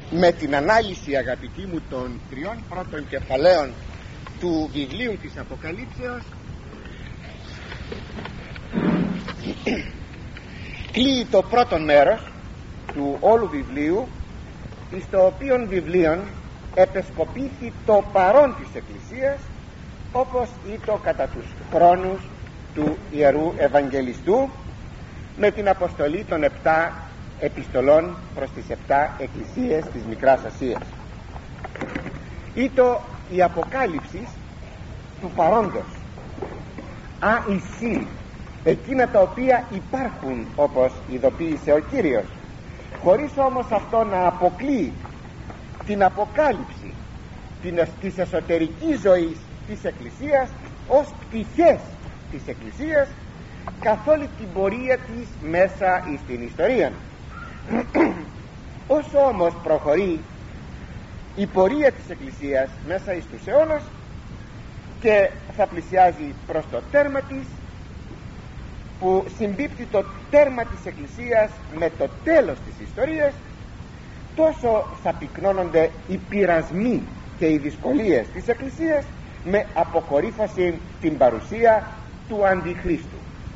με την ανάλυση, αγαπητοί μου, των 3 πρώτων κεφαλαίων του βιβλίου της Αποκαλύψεως κλείει το πρώτο μέρος του όλου βιβλίου, εις το οποίον βιβλίον επεσκοπήθη το παρόν της Εκκλησίας, όπως ήτο κατά τους χρόνους του Ιερού Ευαγγελιστού, με την αποστολή των 7 επιστολών προς τις 7 εκκλησίες της Μικράς Ασίας. Ήτο η αποκάλυψη του παρόντος, αησύ, εκείνα τα οποία υπάρχουν, όπως ειδοποίησε ο Κύριος, χωρίς όμως αυτό να αποκλείει την αποκάλυψη της εσωτερικής ζωής της Εκκλησίας ως πτυχές της Εκκλησίας καθ' όλη την πορεία της μέσα στην ιστορία. Όσο όμως προχωρεί η πορεία της Εκκλησίας μέσα εις τους αιώνας και θα πλησιάζει προς το τέρμα της, που συμπίπτει το τέρμα της Εκκλησίας με το τέλος της ιστορίας, τόσο θα πυκνώνονται οι πειρασμοί και οι δυσκολίες της Εκκλησίας με αποκορύφωση την παρουσία του Αντιχρίστου.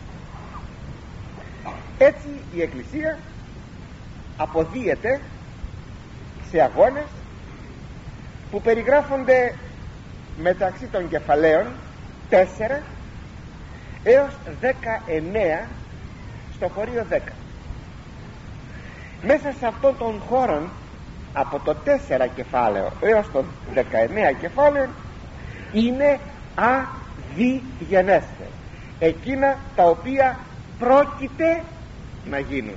Έτσι η Εκκλησία αποδίεται σε αγώνες που περιγράφονται μεταξύ των κεφαλαίων 4 έως 19 στο χωρίο 10. Μέσα σε αυτόν τον χώρο, από το 4 κεφάλαιο έως το 19 κεφάλαιο, είναι αδιγενέσθε, εκείνα τα οποία πρόκειται να γίνουν.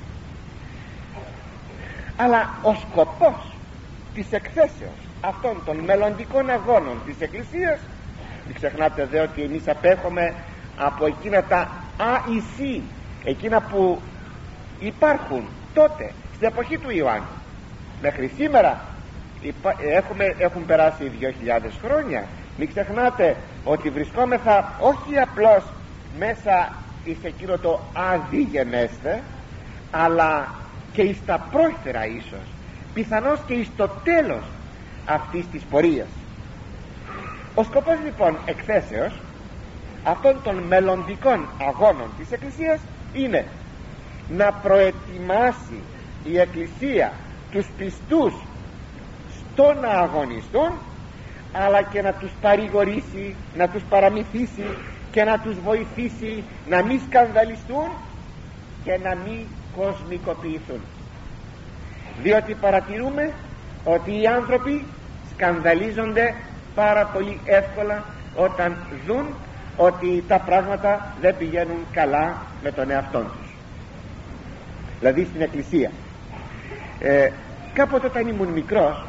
Αλλά ο σκοπός της εκθέσεως αυτών των μελλοντικών αγώνων της Εκκλησίας, μην ξεχνάτε δε ότι εμείς απέχουμε από εκείνα τα αησύ, εκείνα που υπάρχουν τότε στην εποχή του Ιωάννου. Μέχρι σήμερα έχουν περάσει 2.000 χρόνια. Μην ξεχνάτε ότι βρισκόμεθα όχι απλώς μέσα εις εκείνο το αδιγενέσθε, αλλά και εις τα πρόχειρα, ίσως πιθανώς και εις το τέλος αυτής της πορείας. Ο σκοπός λοιπόν εκθέσεως αυτών των μελλοντικών αγώνων της Εκκλησίας είναι να προετοιμάσει η Εκκλησία τους πιστούς στο να αγωνιστούν, αλλά και να τους παρηγορήσει, να τους παραμυθίσει και να τους βοηθήσει να μην σκανδαλιστούν και να μην κοσμικοποιηθούν. Διότι παρατηρούμε ότι οι άνθρωποι σκανδαλίζονται πάρα πολύ εύκολα όταν δουν ότι τα πράγματα δεν πηγαίνουν καλά με τον εαυτό τους, δηλαδή στην Εκκλησία. Κάποτε όταν ήμουν μικρός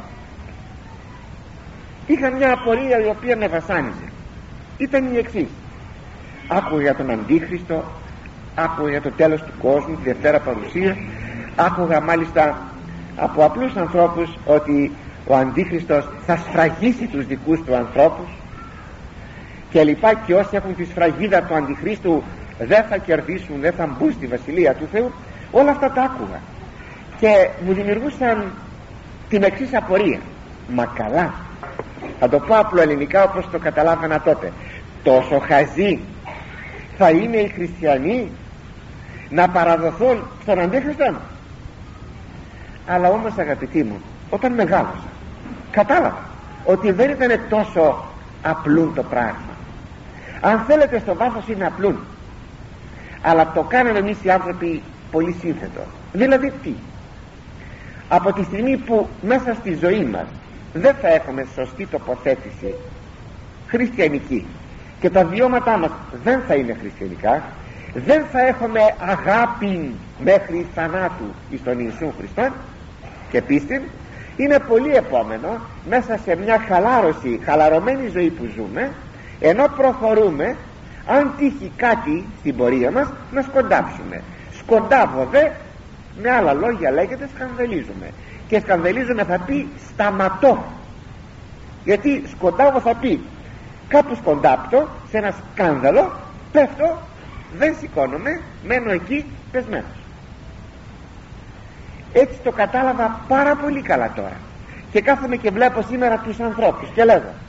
είχα μια απορία η οποία με βασάνιζε. Ήταν η εξής: άκουγα για τον Αντίχριστο, άκουγα για το τέλος του κόσμου, τη Δευτέρα Παρουσία, άκουγα μάλιστα από απλούς ανθρώπους ότι ο Αντίχριστος θα σφραγίσει τους δικούς του ανθρώπους και λοιπά, και όσοι έχουν τη σφραγίδα του Αντιχρίστου δεν θα κερδίσουν, δεν θα μπουν στη Βασιλεία του Θεού. Όλα αυτά τα άκουγα και μου δημιουργούσαν την εξής απορία: μα καλά, θα το πω απλοελληνικά όπως το καταλάβανα τότε, τόσο χαζοί θα είναι οι χριστιανοί να παραδοθούν στον Αντίχριστο? Αλλά όμως, αγαπητοί μου, όταν μεγάλωσα κατάλαβα ότι δεν ήταν τόσο απλούν το πράγμα. Αν θέλετε, στο βάθος είναι απλούν, αλλά το κάνουμε εμείς οι άνθρωποι πολύ σύνθετο. Δηλαδή τι? Από τη στιγμή που μέσα στη ζωή μας δεν θα έχουμε σωστή τοποθέτηση χριστιανική και τα βιώματά μας δεν θα είναι χριστιανικά, δεν θα έχουμε αγάπη μέχρι θανάτου εις τον Ιησού Χριστό και πίστη, είναι πολύ επόμενο μέσα σε μια χαλαρωμένη ζωή που ζούμε, ενώ προχωρούμε, αν τύχει κάτι στην πορεία μας, να σκοντάψουμε. Σκοντάβω δε, με άλλα λόγια λέγεται, σκανδαλίζουμε. Και σκανδαλίζουμε θα πει σταματώ, γιατί σκοντάβω θα πει κάπου σκοντάπτω σε ένα σκάνδαλο, πέφτω, δεν σηκώνομαι, μένω εκεί πεσμένος. Έτσι το κατάλαβα πάρα πολύ καλά τώρα, και κάθομαι και βλέπω σήμερα τους ανθρώπους και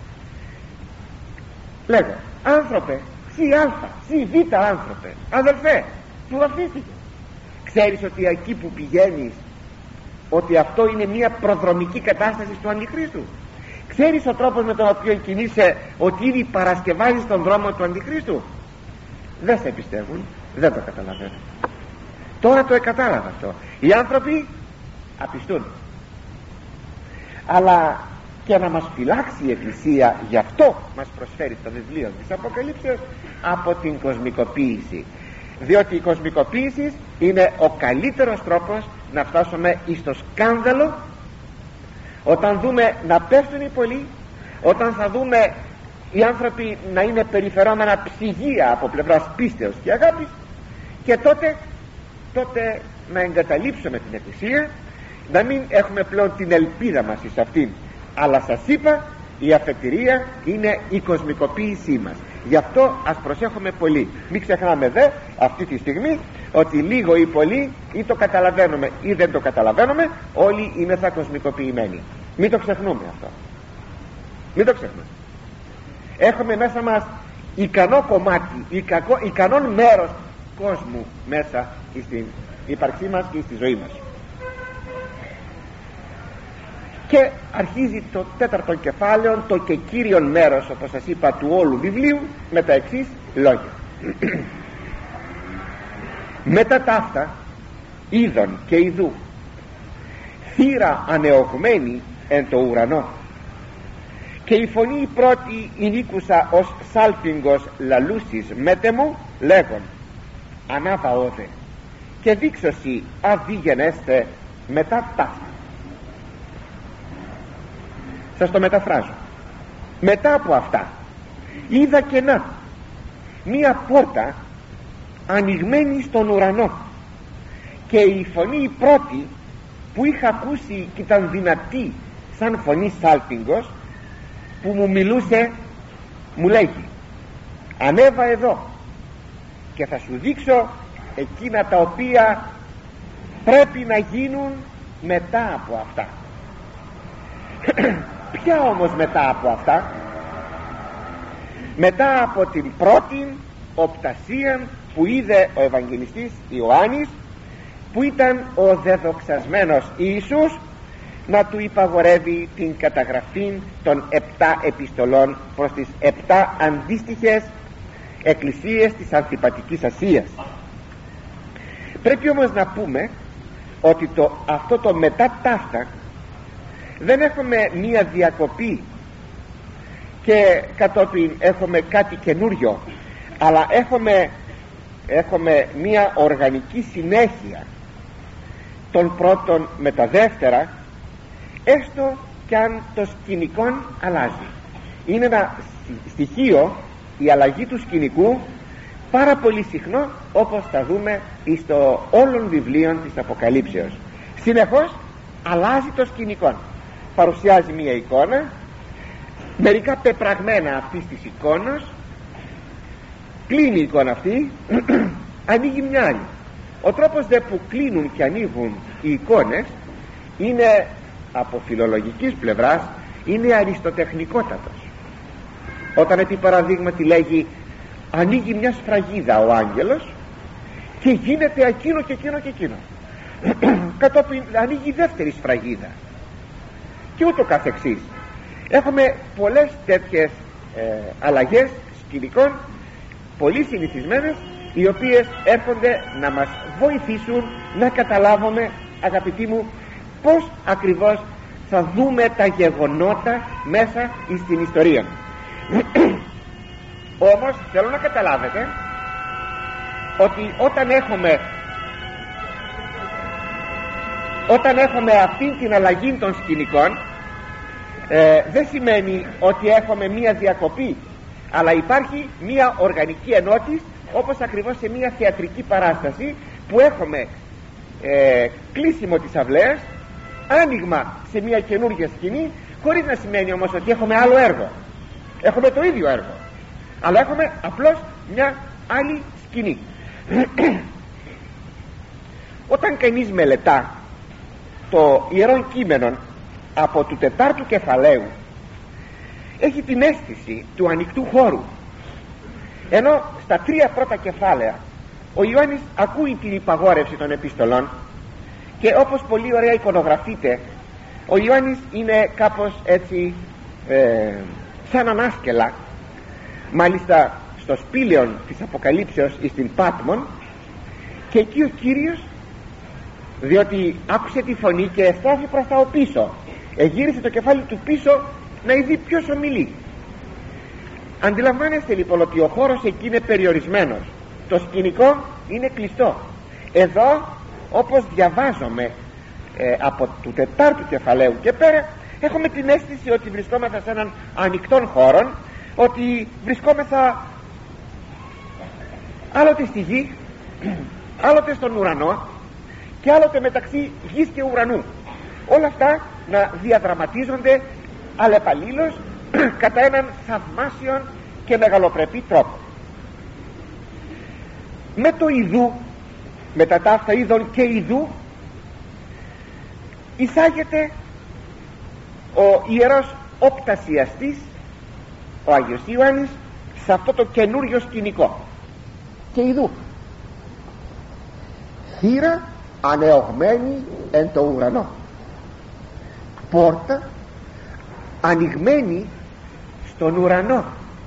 λέγω άνθρωπε, συ α, συ β άνθρωπε, αδελφέ, του βαφτίστηκε. Ξέρεις ότι εκεί που πηγαίνεις, ότι αυτό είναι μια προδρομική κατάσταση του Αντιχρίστου? Ξέρεις ο τρόπος με τον οποίο κινείσαι, ότι ήδη παρασκευάζεις τον δρόμο του Αντιχρίστου? Δεν σε πιστεύουν, δεν το καταλαβαίνουν. Τώρα το κατάλαβα αυτό. Οι άνθρωποι απιστούν. Αλλά και να μας φυλάξει η Εκκλησία, γι' αυτό μας προσφέρει το βιβλίο της Αποκαλύψεως, από την κοσμικοποίηση, διότι η κοσμικοποίηση είναι ο καλύτερος τρόπος να φτάσουμε εις το σκάνδαλο. Όταν δούμε να πέφτουν οι πολλοί, όταν θα δούμε οι άνθρωποι να είναι περιφερόμενα ψυγεία από πλευράς πίστεως και αγάπης, και τότε να εγκαταλείψουμε την Εκκλησία, να μην έχουμε πλέον την ελπίδα μας εις αυτήν. Αλλά σας είπα, η αφετηρία είναι η κοσμικοποίησή μας. Γι' αυτό ας προσέχουμε πολύ. Μην ξεχνάμε δε αυτή τη στιγμή ότι λίγο ή πολύ, ή το καταλαβαίνουμε ή δεν το καταλαβαίνουμε, όλοι είναι θα κοσμικοποιημένοι. Μην το ξεχνούμε αυτό. Μην το ξεχνούμε. Έχουμε μέσα μας ικανό κομμάτι, ικανό μέρος κόσμου μέσα στην ύπαρξή μας και στη ζωή μας. Και αρχίζει το 4ο κεφάλαιο, το και κύριον μέρος, όπως σας είπα, του όλου βιβλίου, με τα εξής λόγια. Μετά ταύτα είδον και ειδού θύρα ανεωγμένη εν το ουρανό, και η φωνή η πρώτη ηνίκουσα ως σάλπιγγος λαλούσης μέτεμου, λέγον ανάβα όδε και δείξωσι αδίγενέστε μετά ταύτα. Σας το μεταφράζω. Μετά από αυτά είδα και να μία πόρτα ανοιγμένη στον ουρανό, και η φωνή η πρώτη που είχα ακούσει και ήταν δυνατή σαν φωνή σάλπιγγος, που μου μιλούσε, μου λέγει ανέβα εδώ και θα σου δείξω εκείνα τα οποία πρέπει να γίνουν μετά από αυτά. Ποια όμως μετά από αυτά? Μετά από την πρώτη οπτασία που είδε ο Ευαγγελιστής Ιωάννης, που ήταν ο δεδοξασμένος Ιησούς να του υπαγορεύει την καταγραφή των 7 επιστολών προς τις 7 αντίστοιχες εκκλησίες της Ανθιπατικής Ασίας. Πρέπει όμως να πούμε ότι αυτό το μετά ταύτα δεν έχουμε μία διακοπή και κατόπιν έχουμε κάτι καινούριο, αλλά έχουμε μία οργανική συνέχεια των πρώτων με τα δεύτερα, έστω κι αν το σκηνικό αλλάζει. Είναι ένα στοιχείο, η αλλαγή του σκηνικού, πάρα πολύ συχνό, όπως θα δούμε στο όλων βιβλίων της Αποκαλύψεως. Συνεχώς αλλάζει το σκηνικό, παρουσιάζει μία εικόνα, μερικά πεπραγμένα αυτής της εικόνας, κλείνει η εικόνα αυτή, ανοίγει μια άλλη. Ο τρόπος δε που κλείνουν και ανοίγουν οι εικόνες είναι, από φιλολογικής πλευράς, είναι αριστοτεχνικότατος. Όταν επί παραδείγματι λέγει ανοίγει μια σφραγίδα ο άγγελος και γίνεται εκείνο και εκείνο και εκείνο, κατόπιν ανοίγει δεύτερη σφραγίδα και ούτω καθεξής. Έχουμε πολλές τέτοιες αλλαγές σκηνικών, πολύ συνηθισμένες, οι οποίες έρχονται να μας βοηθήσουν να καταλάβουμε, αγαπητοί μου, πως ακριβώς θα δούμε τα γεγονότα μέσα στην ιστορία. Όμως θέλω να καταλάβετε ότι όταν έχουμε αυτή την αλλαγή των σκηνικών, δεν σημαίνει ότι έχουμε μία διακοπή, αλλά υπάρχει μία οργανική ενότηση, όπως ακριβώς σε μία θεατρική παράσταση που έχουμε κλείσιμο της αυλαίας, άνοιγμα σε μία καινούργια σκηνή, χωρίς να σημαίνει όμως ότι έχουμε άλλο έργο. Έχουμε το ίδιο έργο, αλλά έχουμε απλώς μια άλλη σκηνή. Όταν κανείς μελετά το Ιερό Κείμενο από του 4ου κεφαλαίου έχει την αίσθηση του ανοιχτού χώρου, ενώ στα 3 πρώτα κεφάλαια ο Ιωάννης ακούει την υπαγόρευση των επιστολών και όπως πολύ ωραία εικονογραφείται, ο Ιωάννης είναι κάπως έτσι σαν ανάσκελα. Μάλιστα στο σπήλαιον της Αποκαλύψεως στην Πάτμον, και εκεί ο Κύριος, διότι άκουσε τη φωνή και στράφει προς τα πίσω, εγύρισε το κεφάλι του πίσω να δει ποιος ομιλεί. Αντιλαμβάνεστε λοιπόν ότι ο χώρος εκεί είναι περιορισμένος, το σκηνικό είναι κλειστό. Εδώ, όπως διαβάζουμε από του 4ου κεφαλαίου και πέρα, έχουμε την αίσθηση ότι βρισκόμεθα σε έναν ανοιχτόν χώρο, ότι βρισκόμεθα άλλοτε στη γη, άλλοτε στον ουρανό και άλλοτε μεταξύ γης και ουρανού. Όλα αυτά να διαδραματίζονται αλλεπαλλήλως κατά έναν θαυμάσιον και μεγαλοπρεπή τρόπο. Με το ειδού, με τα ταύτα είδων και ειδού, εισάγεται ο ιερός οπτασιαστής, ο Άγιος Ιωάννης, σε αυτό το καινούριο σκηνικό. Και ειδού θύρα ανεωγμένη εν το ουρανό, πόρτα ανοιγμένη στον ουρανό.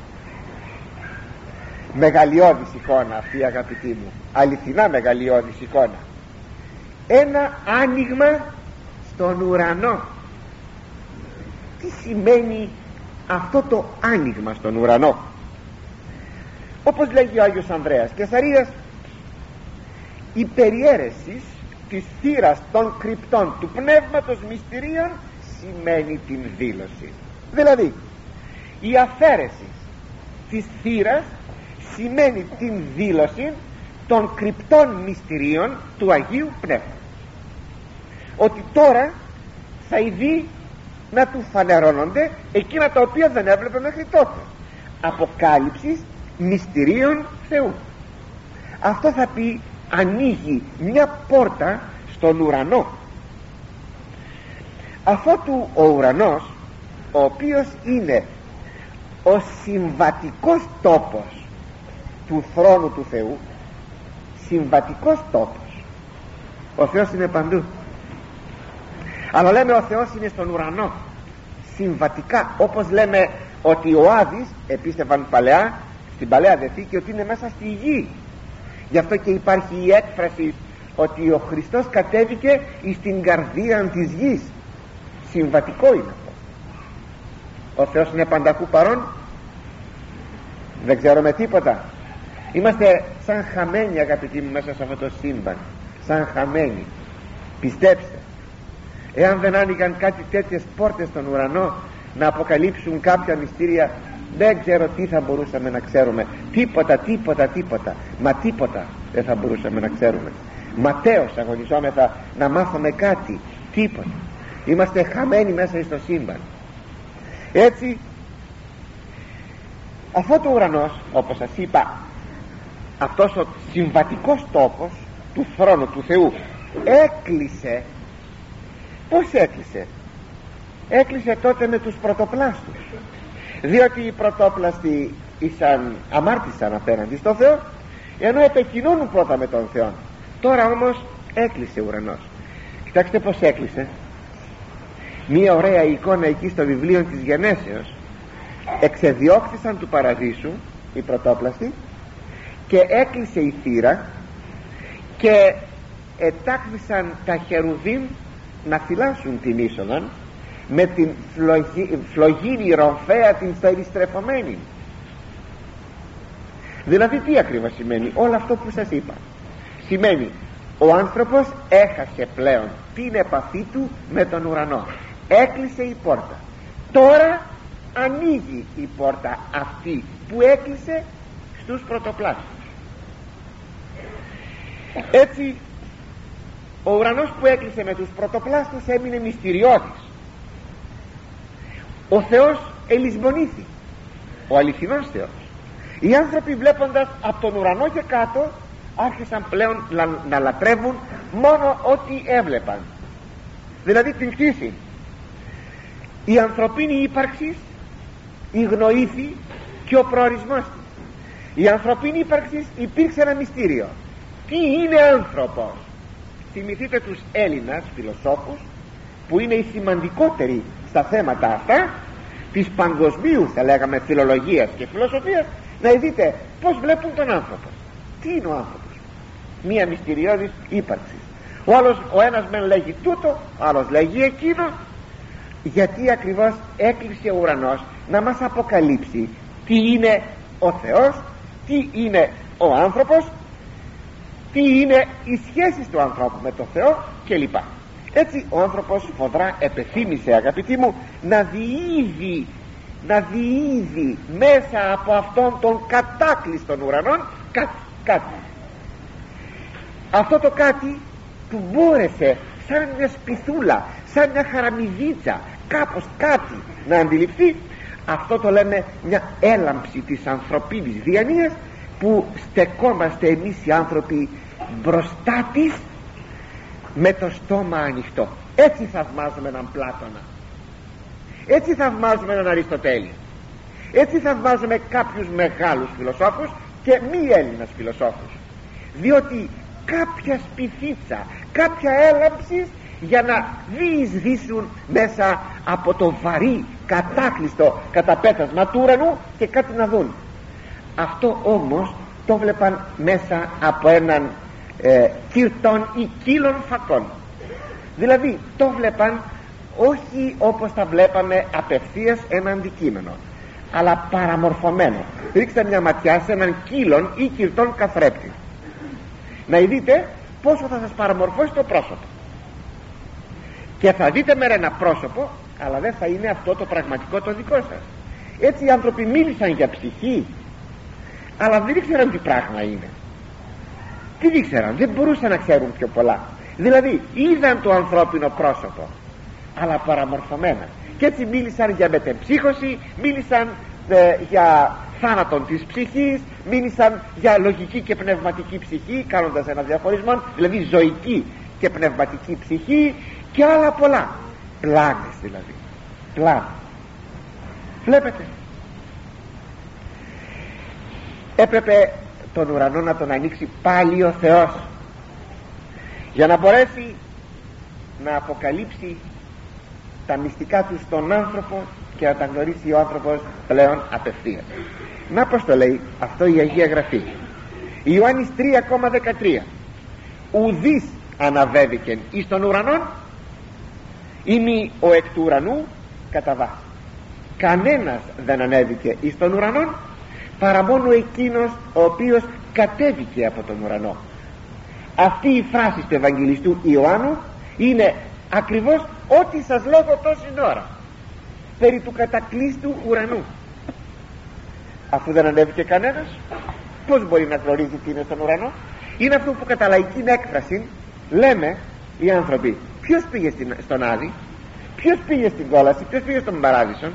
Μεγαλειώδης εικόνα αυτή, αγαπητοί μου, αληθινά μεγαλειώδης εικόνα. Ένα άνοιγμα στον ουρανό. Τι σημαίνει αυτό το άνοιγμα στον ουρανό? Όπως λέγει ο Άγιος Ανδρέας Κεσαρίας, η περιαίρεση της θύρας των κρυπτών του πνεύματος μυστηρίων σημαίνει την δήλωση. Δηλαδή η αφαίρεση της θύρας σημαίνει την δήλωση των κρυπτών μυστηρίων του Αγίου Πνεύματος, ότι τώρα θα ειδεί να του φανερώνονται εκείνα τα οποία δεν έβλεπε μέχρι τότε. Αποκάλυψης μυστηρίων Θεού. Αυτό θα πει ανοίγει μια πόρτα στον ουρανό. Αφότου ο ουρανός, ο οποίος είναι ο συμβατικός τόπος του θρόνου του Θεού, συμβατικός τόπος, ο Θεός είναι παντού, αλλά λέμε ο Θεός είναι στον ουρανό συμβατικά, όπως λέμε ότι ο Άδης επίστευαν παλαιά, στην Παλαιά Διαθήκη, ότι είναι μέσα στη γη. Γι' αυτό και υπάρχει η έκφραση ότι ο Χριστός κατέβηκε στην καρδία της γης. Συμβατικό είναι αυτό. Ο Θεός είναι πανταχού παρόν. Δεν ξέρουμε τίποτα. Είμαστε σαν χαμένοι, αγαπητοί μου, μέσα σε αυτό το σύμπαν. Σαν χαμένοι. Πιστέψτε, εάν δεν άνοιγαν κάτι τέτοιες πόρτες στον ουρανό να αποκαλύψουν κάποια μυστήρια, δεν ξέρω τι θα μπορούσαμε να ξέρουμε. Τίποτα. Μα τίποτα δεν θα μπορούσαμε να ξέρουμε. Ματέως αγωνιζόμεθα να μάθουμε κάτι. Τίποτα. Είμαστε χαμένοι μέσα στο σύμπαν. Έτσι, αυτό το ουρανός, όπως σας είπα, αυτός ο συμβατικός τόπος του θρόνου του Θεού έκλεισε. Πώς έκλεισε? Έκλεισε τότε με τους πρωτοπλάστους, διότι οι πρωτόπλαστοι αμάρτησαν απέναντι στο Θεό, ενώ επεκοινώνουν πρώτα με τον Θεό. Τώρα όμως έκλεισε ο ουρανός. Κοιτάξτε πως έκλεισε. Μία ωραία εικόνα εκεί στο βιβλίο της Γενέσεως. Εξεδιώχθησαν του παραδείσου οι πρωτόπλαστοι και έκλεισε η θύρα και ετάχθησαν τα χερουβίμ να φυλάσσουν την είσοδο με την φλογίνη ρομφαία την περιστρεφωμένη. Δηλαδή τι ακριβώς σημαίνει όλο αυτό που σας είπα? Σημαίνει ο άνθρωπος έχασε πλέον την επαφή του με τον ουρανό. Έκλεισε η πόρτα. Τώρα ανοίγει η πόρτα αυτή που έκλεισε στους πρωτοπλάστους. Έτσι ο ουρανός που έκλεισε με τους πρωτοπλάστους έμεινε μυστηριώδης. Ο Θεός ελισμονήθη, ο αληθινός Θεός. Οι άνθρωποι, βλέποντας από τον ουρανό και κάτω, άρχισαν πλέον να λατρεύουν μόνο ό,τι έβλεπαν. δηλαδή την κτήση. Η ανθρωπίνη ύπαρξη ηγνοήθη και ο προορισμός της. Η ανθρωπίνη ύπαρξη υπήρξε ένα μυστήριο. Τι είναι άνθρωπος? Θυμηθείτε τους Έλληνας φιλοσόφους που είναι οι σημαντικότεροι στα θέματα αυτά της παγκοσμίου, θα λέγαμε, φιλολογίας και φιλοσοφίας, να δείτε πως βλέπουν τον άνθρωπο. Τι είναι ο άνθρωπος? Μία μυστηριώδης ύπαρξη. Ο ένας μεν λέγει τούτο, ο άλλος λέγει εκείνο, γιατί ακριβώς έκλεισε ο ουρανός να μας αποκαλύψει τι είναι ο Θεός, τι είναι ο άνθρωπος, τι είναι οι σχέσεις του ανθρώπου με τον Θεό κλπ. Έτσι ο άνθρωπος φοδρά επεθύμησε, αγαπητοί μου, να διείδει μέσα από αυτόν τον κατάκλειστον ουρανόν κάτι. Αυτό το κάτι που μπόρεσε σαν μια σπιθούλα, σαν μια χαραμιδίτσα, κάπως κάτι να αντιληφθεί, αυτό το λέμε μια έλαμψη της ανθρωπίνης διανοίας, που στεκόμαστε εμείς οι άνθρωποι μπροστά της με το στόμα ανοιχτό. Έτσι θαυμάζουμε έναν Πλάτωνα, έτσι θαυμάζουμε έναν Αριστοτέλη, έτσι θαυμάζουμε κάποιους μεγάλους φιλοσόφους και μη Έλληνας φιλοσόφους, διότι κάποια σπιθίτσα, κάποια έλαμψη για να διεισδύσουν μέσα από το βαρύ κατάκλειστο καταπέτασμα του ουρανού και κάτι να δουν. Αυτό όμως το βλέπαν μέσα από έναν κυρτών ή κύλων φακών. Δηλαδή το βλέπαν όχι όπως τα βλέπαμε απευθείας ένα αντικείμενο, αλλά παραμορφωμένο. Ρίξτε μια ματιά σε έναν κύλων ή κυρτών καθρέπτη, να δείτε πόσο θα σας παραμορφώσει το πρόσωπο, και θα δείτε μέρα ένα πρόσωπο, αλλά δεν θα είναι αυτό το πραγματικό το δικό σας. Έτσι οι άνθρωποι μίλησαν για ψυχή, αλλά δεν ήξεραν τι πράγμα είναι. Τι ήξεραν? Δεν μπορούσαν να ξέρουν πιο πολλά. Δηλαδή είδαν το ανθρώπινο πρόσωπο, αλλά παραμορφωμένα, και έτσι μίλησαν για μετεμψύχωση, μίλησαν για θάνατον της ψυχής, μίλησαν για λογική και πνευματική ψυχή, κάνοντας ένα διαχωρισμό, δηλαδή ζωική και πνευματική ψυχή και άλλα πολλά. Πλάνες δηλαδή, πλάνες. Βλέπετε, έπρεπε τον ουρανό να τον ανοίξει πάλι ο Θεός, για να μπορέσει να αποκαλύψει τα μυστικά του στον άνθρωπο και να τα γνωρίσει ο άνθρωπος πλέον απευθείας. Να πως το λέει αυτό η Αγία Γραφή. Ιωάννης 3,13. Ουδής αναβέβηκεν εις τον ουρανόν, ημί ο εκ του ουρανού κατά βάση. Κανένας δεν ανέβηκε εις τον ουρανόν παρά μόνο εκείνος ο οποίος κατέβηκε από τον ουρανό. Αυτή η φράση του Ευαγγελιστού Ιωάννου είναι ακριβώς ό,τι σας λέγω τόση ώρα περί του κατακλείστου ουρανού. Αφού δεν ανέβηκε κανένας, πώς μπορεί να γνωρίζει τι είναι στον ουρανό? Είναι αυτό που κατά λαϊκή έκφραση λέμε οι άνθρωποι: ποιος πήγε στον Άδη, ποιος πήγε στην κόλαση, ποιος πήγε στον Παράδεισο?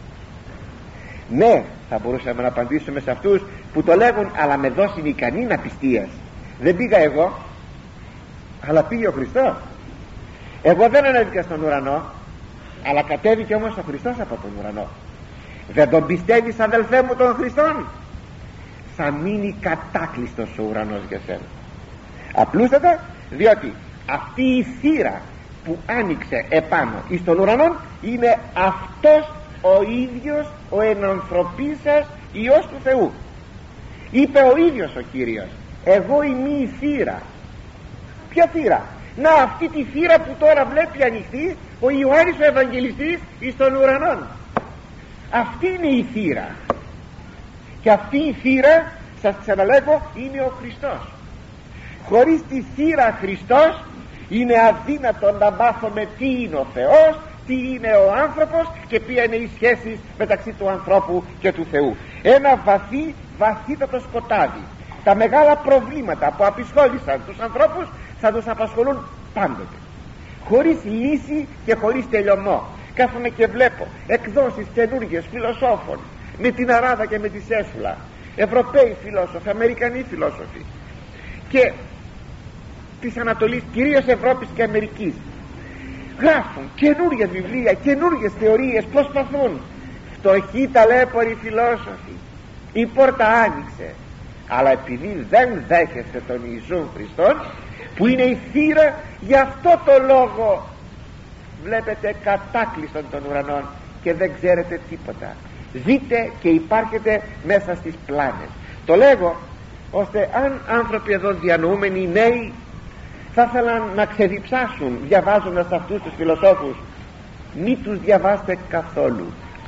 Ναι, θα μπορούσαμε να απαντήσουμε σε αυτούς που το λέγουν, αλλά με δόση ικανή απιστίας. Δεν πήγα εγώ, αλλά πήγε ο Χριστός. Εγώ δεν ανέβηκα στον ουρανό, αλλά κατέβηκε όμως ο Χριστός από τον ουρανό. Δεν τον πιστεύεις, αδελφέ μου, τον Χριστόν? Θα μείνει κατάκλειστος ο ουρανός για σένα. Απλούστατα διότι αυτή η θύρα που άνοιξε επάνω εις τον ουρανό είναι αυτός ο ίδιος ο ενανθρωπίσας Υιός του Θεού. Είπε ο ίδιος ο Κύριος: εγώ είμαι η θύρα. Ποια θύρα? Να, αυτή τη θύρα που τώρα βλέπει ανοιχτή ο Ιωάννης ο Ευαγγελιστής εις τον ουρανόν. Αυτή είναι η θύρα, και αυτή η θύρα, σας ξαναλέγω, είναι ο Χριστός. Χωρίς τη θύρα Χριστός είναι αδύνατο να μάθουμε τι είναι ο Θεός, τι είναι ο άνθρωπος και ποια είναι η σχέση μεταξύ του ανθρώπου και του Θεού. Ένα βαθύ, βαθύτατο σκοτάδι. Τα μεγάλα προβλήματα που απασχόλησαν τους ανθρώπους θα τους απασχολούν πάντοτε, χωρίς λύση και χωρίς τελειωμό. Κάθομαι και βλέπω εκδόσεις καινούργιες φιλοσόφων με την Αράδα και με τη Σέσουλα, Ευρωπαίοι φιλόσοφοι, Αμερικανοί φιλόσοφοι και της Ανατολής, κυρίως Ευρώπης και Αμερικής, γράφουν καινούργιες βιβλία, καινούργιες θεωρίες, προσπαθούν. Φτωχοί ταλέποροι φιλόσοφοι, η πόρτα άνοιξε. Αλλά επειδή δεν δέχεστε τον Ιησού Χριστόν, που είναι η θύρα, γι' αυτό το λόγο βλέπετε κατάκλειστον των ουρανών και δεν ξέρετε τίποτα. Ζείτε και υπάρχετε μέσα στις πλάνες. Το λέγω ώστε αν άνθρωποι εδώ διανοούμενοι νέοι θα ήθελαν να ξεδιψάσουν διαβάζοντας αυτούς τους φιλοσόφους, μη τους διαβάστε καθόλου.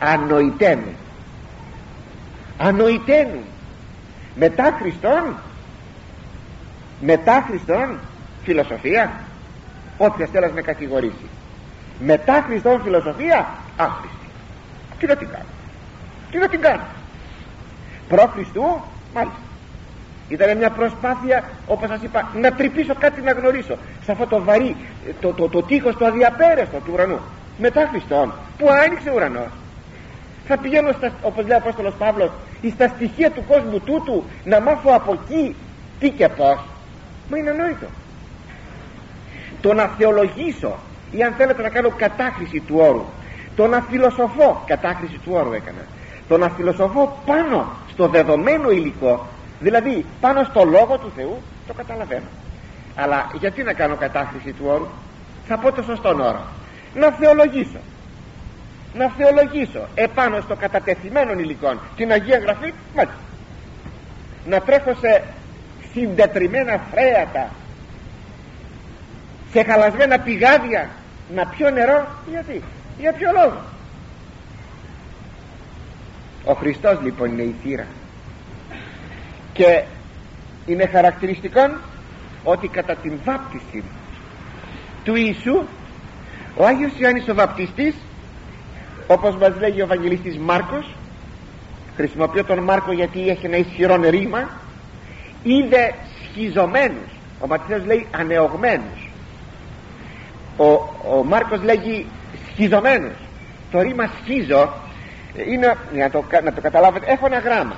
Ανοηταίνουν. Μετά Χριστόν φιλοσοφία, όποιος θέλει με κατηγορήσει. Μετά Χριστόν φιλοσοφία, άχρηστη. Τι να την κάνω. Προ Χριστού, μάλιστα. Ήταν μια προσπάθεια, όπως σας είπα, να τρυπήσω κάτι να γνωρίσω σε αυτό το βαρύ, το τείχος, το αδιαπέραστο του ουρανού. Μετά Χριστόν, που άνοιξε ο ουρανός, θα πηγαίνω όπως λέει ο Απόστολος Παύλος, στα στοιχεία του κόσμου τούτου να μάθω από εκεί τι και πως. Μα είναι ανόητο. Το να θεολογήσω, ή αν θέλετε να κάνω κατάχρηση του όρου, το να φιλοσοφώ, κατάχρηση του όρου έκανα, το να φιλοσοφώ πάνω στο δεδομένο υλικό, δηλαδή πάνω στο λόγο του Θεού, το καταλαβαίνω. Αλλά γιατί να κάνω κατάχρηση του όρου? Θα πω το σωστό όρο. Να θεολογήσω επάνω στο κατατεθειμένο υλικών την Αγία Γραφή, μάλιστα. Να τρέχω σε συντετριμμένα φρέατα, σε χαλασμένα πηγάδια, να πιω νερό. Γιατί? Για ποιο λόγο? Ο Χριστός λοιπόν είναι η θύρα. Και είναι χαρακτηριστικό ότι κατά την βάπτιση του Ιησού, ο Άγιος Ιωάννης ο Βαπτιστής, όπως μας λέγει ο Ευαγγελιστής Μάρκος, χρησιμοποιώ τον Μάρκο γιατί έχει ένα ισχυρό ρήμα, είδε σχιζωμένους. Ο Ματθαίος λέει ανεωγμένους. Ο Μάρκος λέγει σχιζωμένους. Το ρήμα σχίζο είναι, να το καταλάβετε, έχω ένα γράμμα.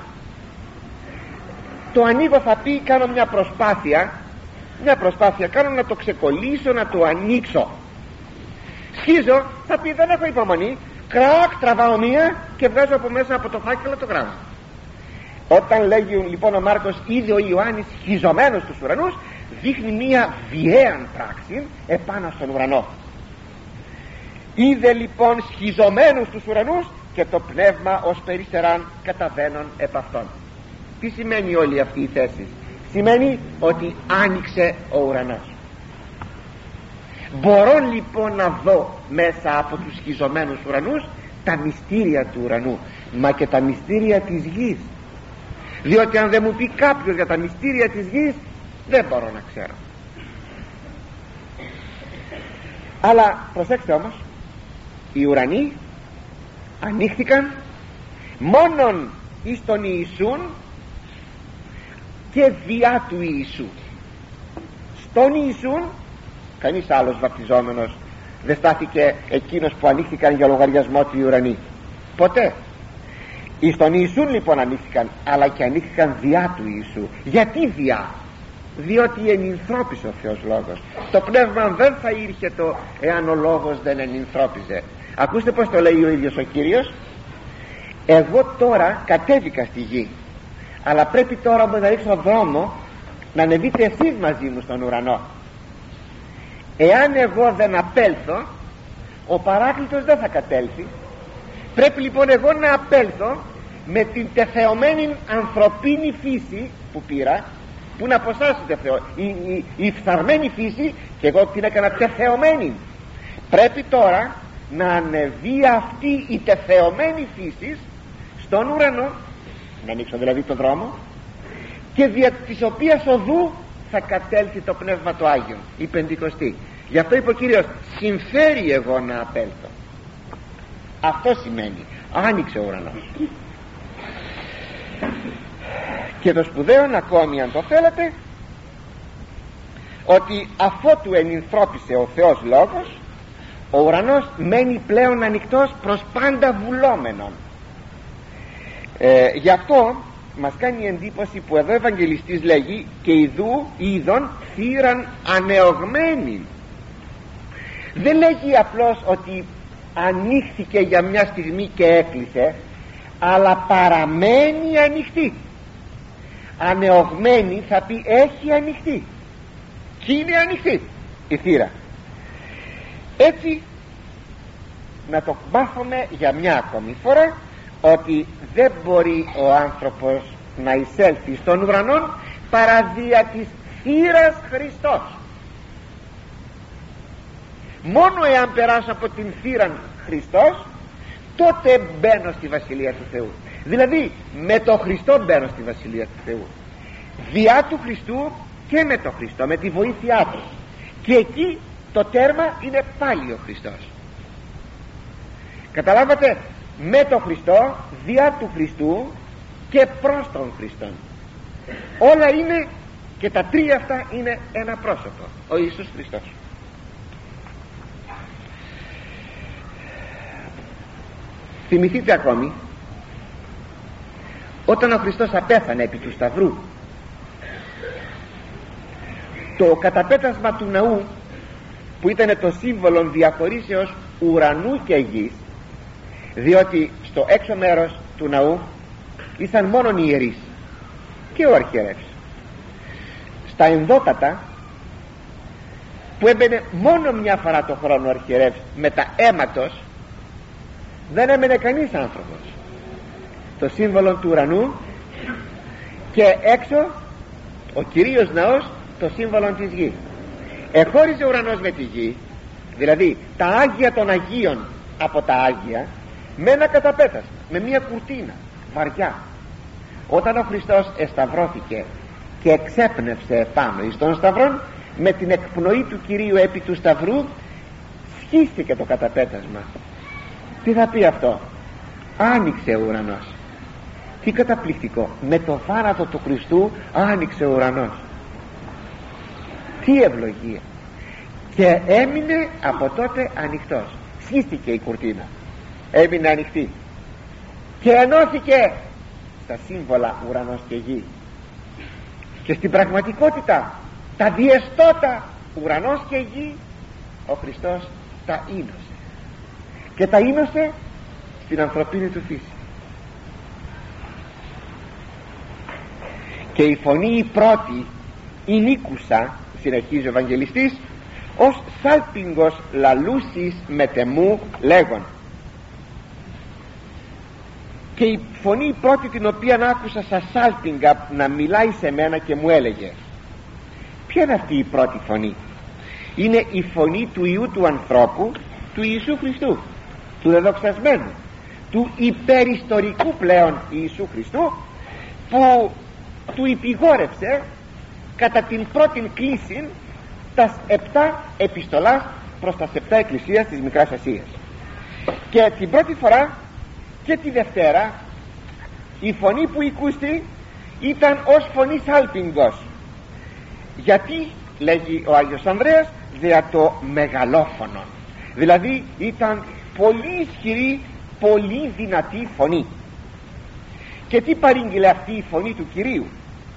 Το ανοίγω θα πει κάνω μια προσπάθεια κάνω να το ξεκολλήσω, να το ανοίξω. Σχίζω θα πει δεν έχω υπομονή, τραβάω μία και βγάζω από μέσα από το φάκελο το γράμμα. Όταν λέγει λοιπόν ο Μάρκος είδε ο Ιωάννης σχιζωμένος στους ουρανούς, δείχνει μία βιαίαν πράξη επάνω στον ουρανό. Είδε λοιπόν σχιζωμένους στους ουρανούς και το πνεύμα ως περιστεράν καταβαίνον επ' αυτόν. Τι σημαίνει όλη αυτή η θέση? Σημαίνει ότι άνοιξε ο ουρανός. Μπορώ λοιπόν να δω μέσα από τους σχιζωμένους ουρανούς τα μυστήρια του ουρανού, μα και τα μυστήρια της γης. Διότι αν δεν μου πει κάποιος για τα μυστήρια της γης, δεν μπορώ να ξέρω. Αλλά προσέξτε όμως, οι ουρανοί ανοίχθηκαν μόνον εις τον Ιησούν και διά του Ιησού. Στον Ιησούν κανείς άλλος βαπτιζόμενος δεν στάθηκε εκείνος που ανοίχθηκαν για λογαριασμό του οι ουρανοί. Ποτέ. Εις τον Ιησούν λοιπόν ανοίχθηκαν, αλλά και ανοίχθηκαν διά του Ιησού. Γιατί διά? Διότι ενυνθρώπισε ο Θεός Λόγος. Το πνεύμα δεν θα ήρχετο εάν ο Λόγος δεν ενυνθρώπιζε. Ακούστε πως το λέει ο ίδιος ο Κύριος. Εγώ τώρα κατέβηκα στη γη, αλλά πρέπει τώρα όμως να ρίξω δρόμο να ανεβείτε εσείς μαζί μου στον ουρανό. Εάν εγώ δεν απέλθω, ο Παράκλητος δεν θα κατέλθει. Πρέπει λοιπόν εγώ να απέλθω με την τεθεωμένη ανθρωπίνη φύση που πήρα, που είναι από εσάς η φθαρμένη φύση, και εγώ την έκανα τεθεωμένη. Πρέπει τώρα να ανεβεί αυτή η τεθεωμένη φύση στον ουρανό, να ανοίξω δηλαδή τον δρόμο, και δια της οποίας οδού θα κατέλθει το Πνεύμα το Άγιο, η Πεντηκοστή. Γι' αυτό είπε ο Κύριος, συμφέρει εγώ να απέλθω. Αυτό σημαίνει άνοιξε ο ουρανός. Και το σπουδαίο ακόμη, αν το θέλετε, ότι αφότου ενυνθρώπισε ο Θεός Λόγος, ο ουρανός μένει πλέον ανοιχτός προς πάντα βουλόμενον. Γι' αυτό μας κάνει εντύπωση που εδώ ο Ευαγγελιστής λέγει και ειδού είδον θύραν ανεωγμένη. Δεν λέγει απλώς ότι ανοίχθηκε για μια στιγμή και έκλεισε, αλλά παραμένει ανοιχτή. Ανεωγμένη θα πει έχει ανοιχτεί, και είναι ανοιχτή η θύρα. Έτσι να το μάθουμε για μια ακόμη φορά, ότι δεν μπορεί ο άνθρωπος να εισέλθει στον ουρανό παρά δια της θύρας Χριστός. Μόνο εάν περάσω από την θύραν Χριστός, τότε μπαίνω στη Βασιλεία του Θεού. Δηλαδή με το Χριστό μπαίνω στη Βασιλεία του Θεού, διά του Χριστού και με το Χριστό, με τη βοήθειά του. Και εκεί το τέρμα είναι πάλι ο Χριστός. Καταλάβατε, με το Χριστό, διά του Χριστού και προς τον Χριστόν. Όλα είναι, και τα τρία αυτά είναι ένα πρόσωπο, ο Ιησούς Χριστός. Θυμηθείτε ακόμη όταν ο Χριστός απέθανε επί του Σταυρού, το καταπέτασμα του ναού, που ήταν το σύμβολο διαχωρίσεως ουρανού και γης, διότι στο έξω μέρος του ναού ήσαν μόνον οι ιερείς και ο αρχιερεύς. Στα ενδότατα, που έμπαινε μόνο μια φορά το χρόνο ο αρχιερεύς με τα αίματος, δεν έμενε κανείς άνθρωπος. Το σύμβολο του ουρανού, και έξω ο κυρίως ναός, το σύμβολο της γης. Εχώριζε ο ουρανός με τη γη, δηλαδή τα Άγια των Αγίων από τα Άγια, με ένα καταπέτασμα, με μια κουρτίνα βαριά. Όταν ο Χριστός εσταυρώθηκε και εξέπνευσε πάνω εις τον σταυρόν, με την εκπνοή του Κυρίου επί του σταυρού σχίστηκε το καταπέτασμα. Τι θα πει αυτό? Άνοιξε ο ουρανός. Τι καταπληκτικό! Με το θάνατο του Χριστού άνοιξε ο ουρανός. Τι ευλογία! Και έμεινε από τότε ανοιχτός. Σχίστηκε η κουρτίνα, έμεινε ανοιχτή και ενώθηκε στα σύμβολα ουρανός και γη. Και στην πραγματικότητα τα διεστώτα ουρανός και γη ο Χριστός τα ίνωσε, και τα ίνωσε στην ανθρωπίνη του φύση. Και η φωνή η πρώτη, η νίκουσα, συνεχίζει ο Ευαγγελιστής, ως σάλπιγγος λαλούσις μετεμού λέγον. Και η φωνή η πρώτη την οποία άκουσα σαν σάλπιγγα να μιλάει σε μένα και μου έλεγε. Ποια είναι αυτή η πρώτη φωνή? Είναι η φωνή του Υιού του ανθρώπου, του Ιησού Χριστού, του δεδοξασμένου, του υπεριστορικού πλέον Ιησού Χριστού, που του υπηγόρευσε κατά την πρώτη κλίση τα 7 επιστολάς προς τα 7 εκκλησίας της Μικράς Ασίας. Και την πρώτη φορά και τη Δευτέρα η φωνή που ηκούστη ήταν ως φωνή σάλπιγγος. Γιατί, λέγει ο Άγιος Ανδρέας, δια το μεγαλόφωνο, δηλαδή ήταν πολύ ισχυρή, πολύ δυνατή φωνή. Και τι παρήγγειλε αυτή η φωνή του Κυρίου?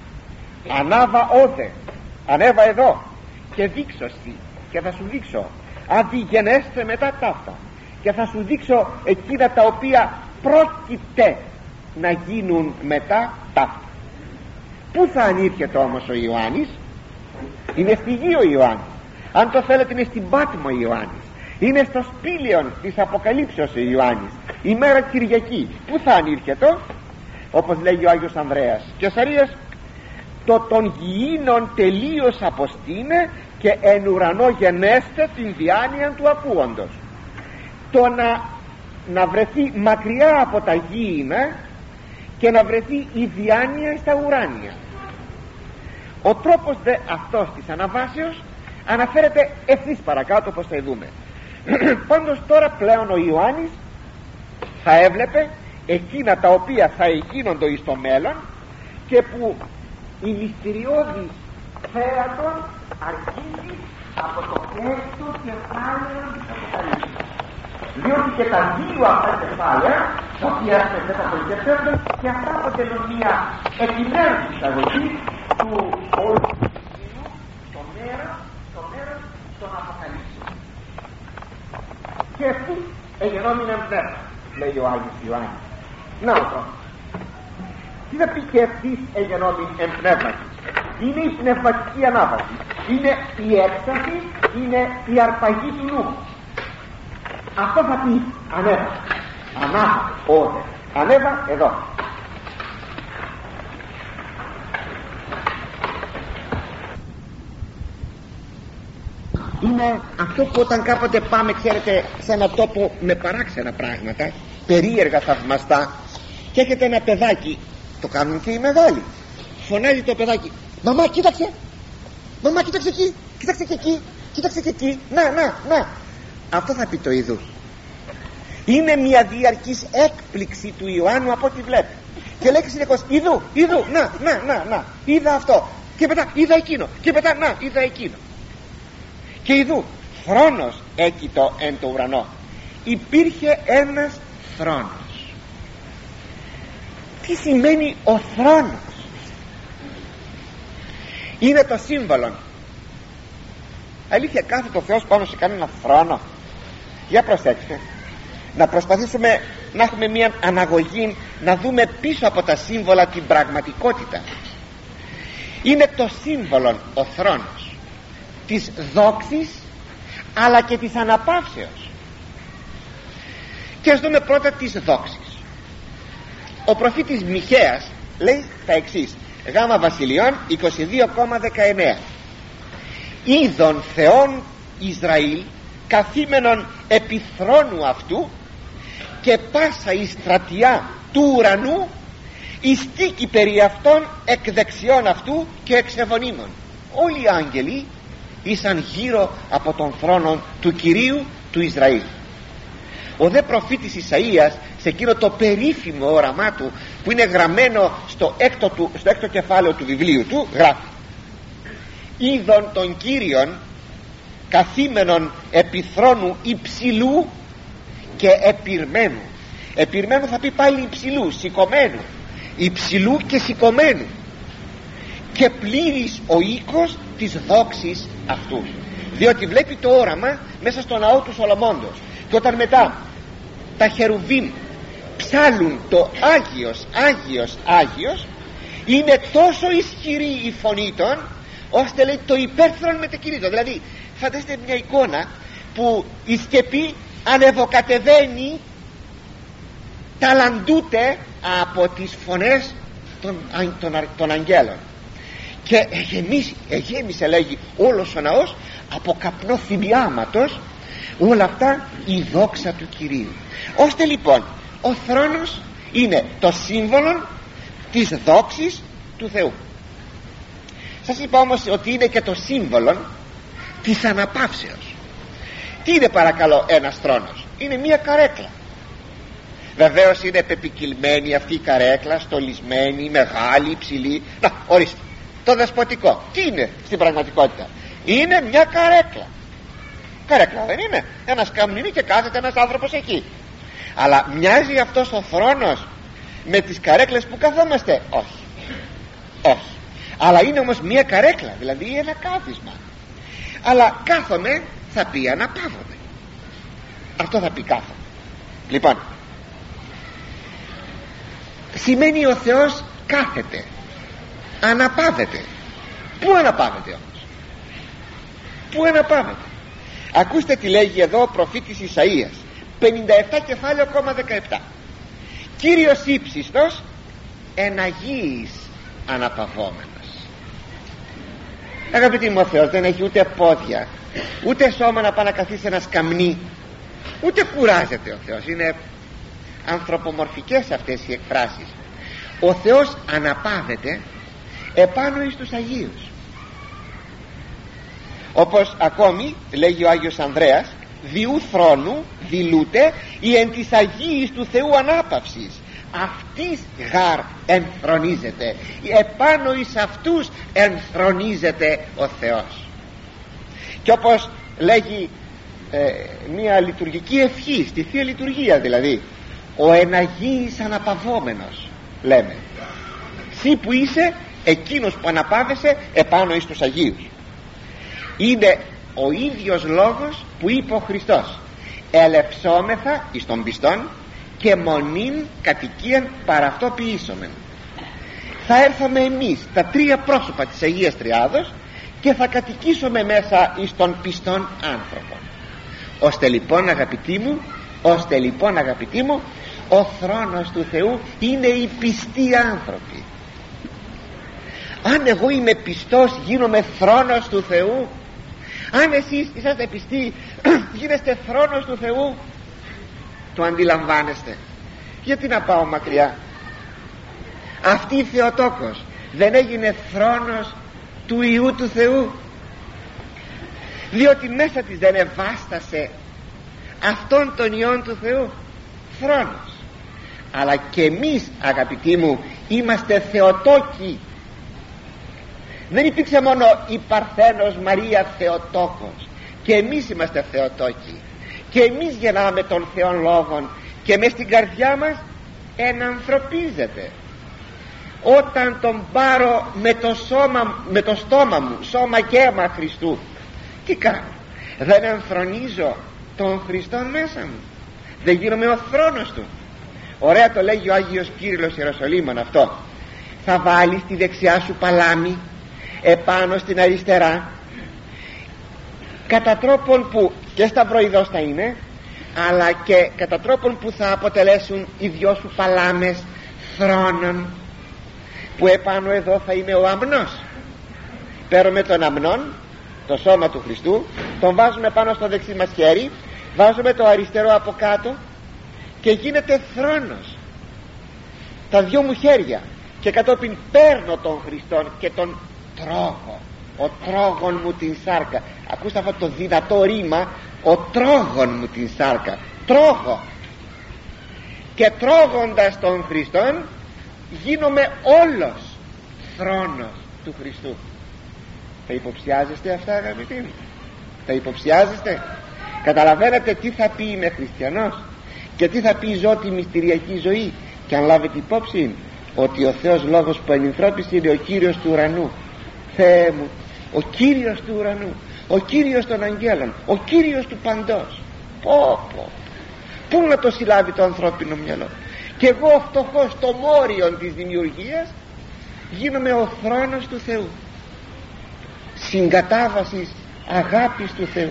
Ανάβα όδε, ανέβα εδώ και δείξωσι, και θα σου δείξω αδιγενέστε μετά ταύτα, και θα σου δείξω εκείνα τα οποία πρόκειται να γίνουν μετά ταύτα. Πού θα ανήρχεται όμως ο Ιωάννης? Είναι στη γη ο Ιωάννης. Αν το θέλετε είναι στην Πάτμο ο Ιωάννης. Είναι στο σπήλαιον της Αποκαλύψεως ο Ιωάννης, ημέρα Κυριακή. Πού θα ανήρχεται? Όπως λέγει ο Άγιος Ανδρέας Κεσαρίας, το των γηίνων τελείως αποστήνε και εν ουρανό γενέστε την διάνοια του ακούοντος. Το να βρεθεί μακριά από τα γήινα και να βρεθεί η διάνοια στα ουράνια. Ο τρόπος δε αυτός της αναβάσεως αναφέρεται ευθύς παρακάτω, όπως θα δούμε. Πάντως τώρα πλέον ο Ιωάννης θα έβλεπε εκείνα τα οποία θα γίνονται εις το μέλλον και που η μυστηριώδης θέατον αρχίζει από το έκτο κεφάλαιο της Αποκαλύψεως. Διότι και τα δύο αυτά κεφάλαια, τα οποία δεν τα προηγηθένται, και αυτά αποτελούν μια επιμέρους εισαγωγή του όλου του Κυρίου στο μέρος των Αποκαλύψεων. και ευθύς εγενόμην εν πνεύμα, λέει ο Άγιος Ιωάννης. Να ο τρόπος. Τι θα πει και ευθύς εγενόμην εν πνεύματι? Είναι η πνευματική ανάβαση, είναι η έκσταση, είναι η αρπαγή του νου. Αυτό θα πει ανέβα. Ανάβα, όδε. Ανέβα εδώ. Είναι αυτό που όταν κάποτε πάμε, ξέρετε, σε ένα τόπο με παράξενα πράγματα, περίεργα, θαυμαστά, και έχετε ένα παιδάκι, το κάνουν και οι μεγάλοι, φωνάζει το παιδάκι, μαμά κοίταξε, μαμά κοίταξε εκεί, κοίταξε και εκεί, κοίταξε και εκεί, να. Αυτό θα πει το είδου. Είναι μια διαρκής έκπληξη του Ιωάννου από ό,τι βλέπει, και λέει συνεχώς, είδου, να, είδα αυτό, και μετά είδα εκείνο, και μετά να, είδα εκείνο. Και ειδού θρόνος έκειτο εν το ουρανό. Υπήρχε ένας θρόνος. Τι σημαίνει ο θρόνος? Είναι το σύμβολο. Αλήθεια, κάθεται ο Θεός πάνω σε κανένα θρόνο? Για προσέξτε, να προσπαθήσουμε να έχουμε μια αναγωγή, να δούμε πίσω από τα σύμβολα την πραγματικότητα. Είναι το σύμβολο ο θρόνος της δόξης αλλά και της αναπαύσεως. Και ας δούμε πρώτα της δόξης. Ο προφήτης Μιχαίας λέει τα εξής, Γάμα Βασιλειών 22,19: είδον Θεόν Ισραήλ καθήμενον επί θρόνου αυτού, και πάσα η στρατιά του ουρανού ιστίκη περί αυτών εκ δεξιών αυτού και εξεβονίμων. Όλοι οι άγγελοι ήσαν γύρω από τον θρόνο του Κυρίου του Ισραήλ. Ο δε προφήτης Ισαΐας, σε εκείνο το περίφημο όραμά του που είναι γραμμένο στο έκτο κεφάλαιο του βιβλίου του, γράφει: είδον τον Κύριον καθήμενον επί θρόνου υψηλού και επιρμένου. Επιρμένου θα πει πάλι υψηλού, σηκωμένου, υψηλού και σηκωμένου, και πλήρης ο οίκος της δόξης αυτού. Διότι βλέπει το όραμα μέσα στο ναό του Σολομώντος, και όταν μετά τα χερουβίμ ψάλουν το Άγιος, Άγιος, Άγιος, είναι τόσο ισχυρή η φωνή των, ώστε λέει το υπέρθρον μετεκινήτων. Δηλαδή φανταστείτε μια εικόνα που η σκεπή ανεβοκατεβαίνει, ταλαντούται από τις φωνές των αγγέλων, και εγέμισε λέγει όλος ο ναός από καπνό θυμιάματος, όλα αυτά η δόξα του Κυρίου. Ώστε λοιπόν ο θρόνος είναι το σύμβολο της δόξης του Θεού. Σας είπα όμως ότι είναι και το σύμβολο της αναπαύσεως. Τι είναι παρακαλώ ένας θρόνος? Είναι μια καρέκλα. Βεβαίως είναι πεπικυλμένη αυτή η καρέκλα, στολισμένη, μεγάλη, υψηλή. Να, ορίστε, το δεσποτικό τι είναι στην πραγματικότητα? Είναι μια καρέκλα. Καρέκλα δεν είναι? Ένα σκαμνίνι και κάθεται ένας άνθρωπος εκεί. Αλλά μοιάζει αυτός ο θρόνος με τις καρέκλες που καθόμαστε? Όχι, όχι. Αλλά είναι όμως μια καρέκλα, δηλαδή ένα κάθισμα. Αλλά κάθομαι θα πει αναπαύομαι. Αυτό θα πει κάθομαι. Λοιπόν, σημαίνει ο Θεός κάθεται, αναπαύεται. Πού αναπαύεται όμως? Πού αναπαύεται? Ακούστε τι λέγει εδώ ο προφήτης Ισαΐας 57 κεφάλαιο 17: Κύριος ύψιστος εν αγίης αναπαυόμενος. Αγαπητοί μου, ο Θεός δεν έχει ούτε πόδια, ούτε σώμα να πάει να καθίσει ένα σκαμνί, ούτε κουράζεται ο Θεός. Είναι ανθρωπομορφικές αυτές οι εκφράσεις. Ο Θεός αναπαύεται επάνω εις τους Αγίους. Όπως ακόμη λέγει ο Άγιος Ανδρέας, διού θρόνου δηλούται η εν της Αγίης του Θεού ανάπαυσης, αυτής γαρ ενθρονίζεται, επάνω εις αυτούς ενθρονίζεται ο Θεός. Και όπως λέγει μια λειτουργική ευχή στη Θεία Λειτουργία, δηλαδή ο εν Αγίης αναπαυόμενος, λέμε εσύ που είσαι εκείνος που αναπαύεσαι επάνω εις τους Αγίους. Είναι ο ίδιος λόγος που είπε ο Χριστός: ελεψόμεθα εις των πιστών και μονήν κατοικίαν παρά αυτό ποιήσομεν. Θα έρθουμε εμείς τα τρία πρόσωπα της Αγίας Τριάδος και θα κατοικήσουμε μέσα εις των πιστών άνθρωπον. Ώστε λοιπόν αγαπητοί μου, ο θρόνος του Θεού είναι οι πιστοί άνθρωποι. Αν εγώ είμαι πιστός, γίνομαι θρόνος του Θεού. Αν εσείς είσαστε πιστοί, γίνεστε θρόνος του Θεού. Το αντιλαμβάνεστε? Γιατί να πάω μακριά? Αυτή η Θεοτόκος δεν έγινε θρόνος του Υιού του Θεού, διότι μέσα της δεν ευάστασε αυτόν τον Υιόν του Θεού θρόνος. Αλλά και εμείς, αγαπητοί μου, είμαστε Θεοτόκοι. Δεν υπήρξε μόνο η Παρθένος Μαρία Θεοτόκος, και εμείς είμαστε Θεοτόκοι, και εμείς γεννάμε τον Θεόν Λόγον και μες στην καρδιά μας ενανθρωπίζεται. Όταν τον πάρω με το στόμα μου, σώμα και αίμα Χριστού, τι κάνω? Δεν ενθρονίζω τον Χριστό μέσα μου? Δεν γίνομαι ο θρόνος του? Ωραία το λέγει ο Άγιος Κύριλλος Ιεροσολύμων αυτό. Θα βάλεις τη δεξιά σου παλάμη επάνω στην αριστερά, κατά τρόπον που και σταυροειδώς θα είναι, αλλά και κατά τρόπον που θα αποτελέσουν οι δυο σου παλάμες θρόνων, που επάνω εδώ θα είναι ο αμνός. Παίρνουμε τον αμνόν, το σώμα του Χριστού, τον βάζουμε πάνω στο δεξί μας χέρι, βάζουμε το αριστερό από κάτω και γίνεται θρόνος. Τα δυο μου χέρια, και κατόπιν παίρνω τον Χριστόν και τον τρώγω. Ο τρώγων μου την σάρκα. Ακούστε αυτό το δυνατό ρήμα, ο τρώγων μου την σάρκα. Τρώγω, και τρώγοντας τον Χριστόν γίνομαι όλος θρόνος του Χριστού. Τα υποψιάζεστε αυτά, αγαπητοί μου? Τα υποψιάζεστε? Καταλαβαίνετε τι θα πει είμαι χριστιανός και τι θα πει ζω τη μυστηριακή ζωή? Και αν λάβετε υπόψη ότι ο Θεός Λόγος που ενυνθρώπισε είναι ο Κύριος του ουρανού. Θεέ μου, ο Κύριος του ουρανού, ο Κύριος των αγγέλων, ο Κύριος του παντός. Πού να το συλλάβει το ανθρώπινο μυαλό? Και εγώ φτωχός στο μόριο της δημιουργίας γίνομαι ο θρόνος του Θεού, συγκατάβασης αγάπης του Θεού.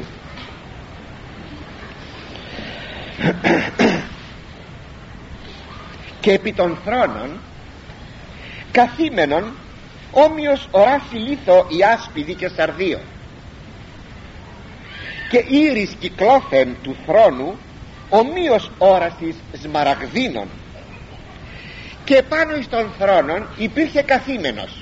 Και επί των θρόνων καθήμενον όμοιος οράσει λίθο η άσπιδη και σαρδίο, και ήρης κυκλώθεν του θρόνου ομοίως όρασης σμαραγδίνων. Και πάνω εις των θρόνων υπήρχε καθήμενος,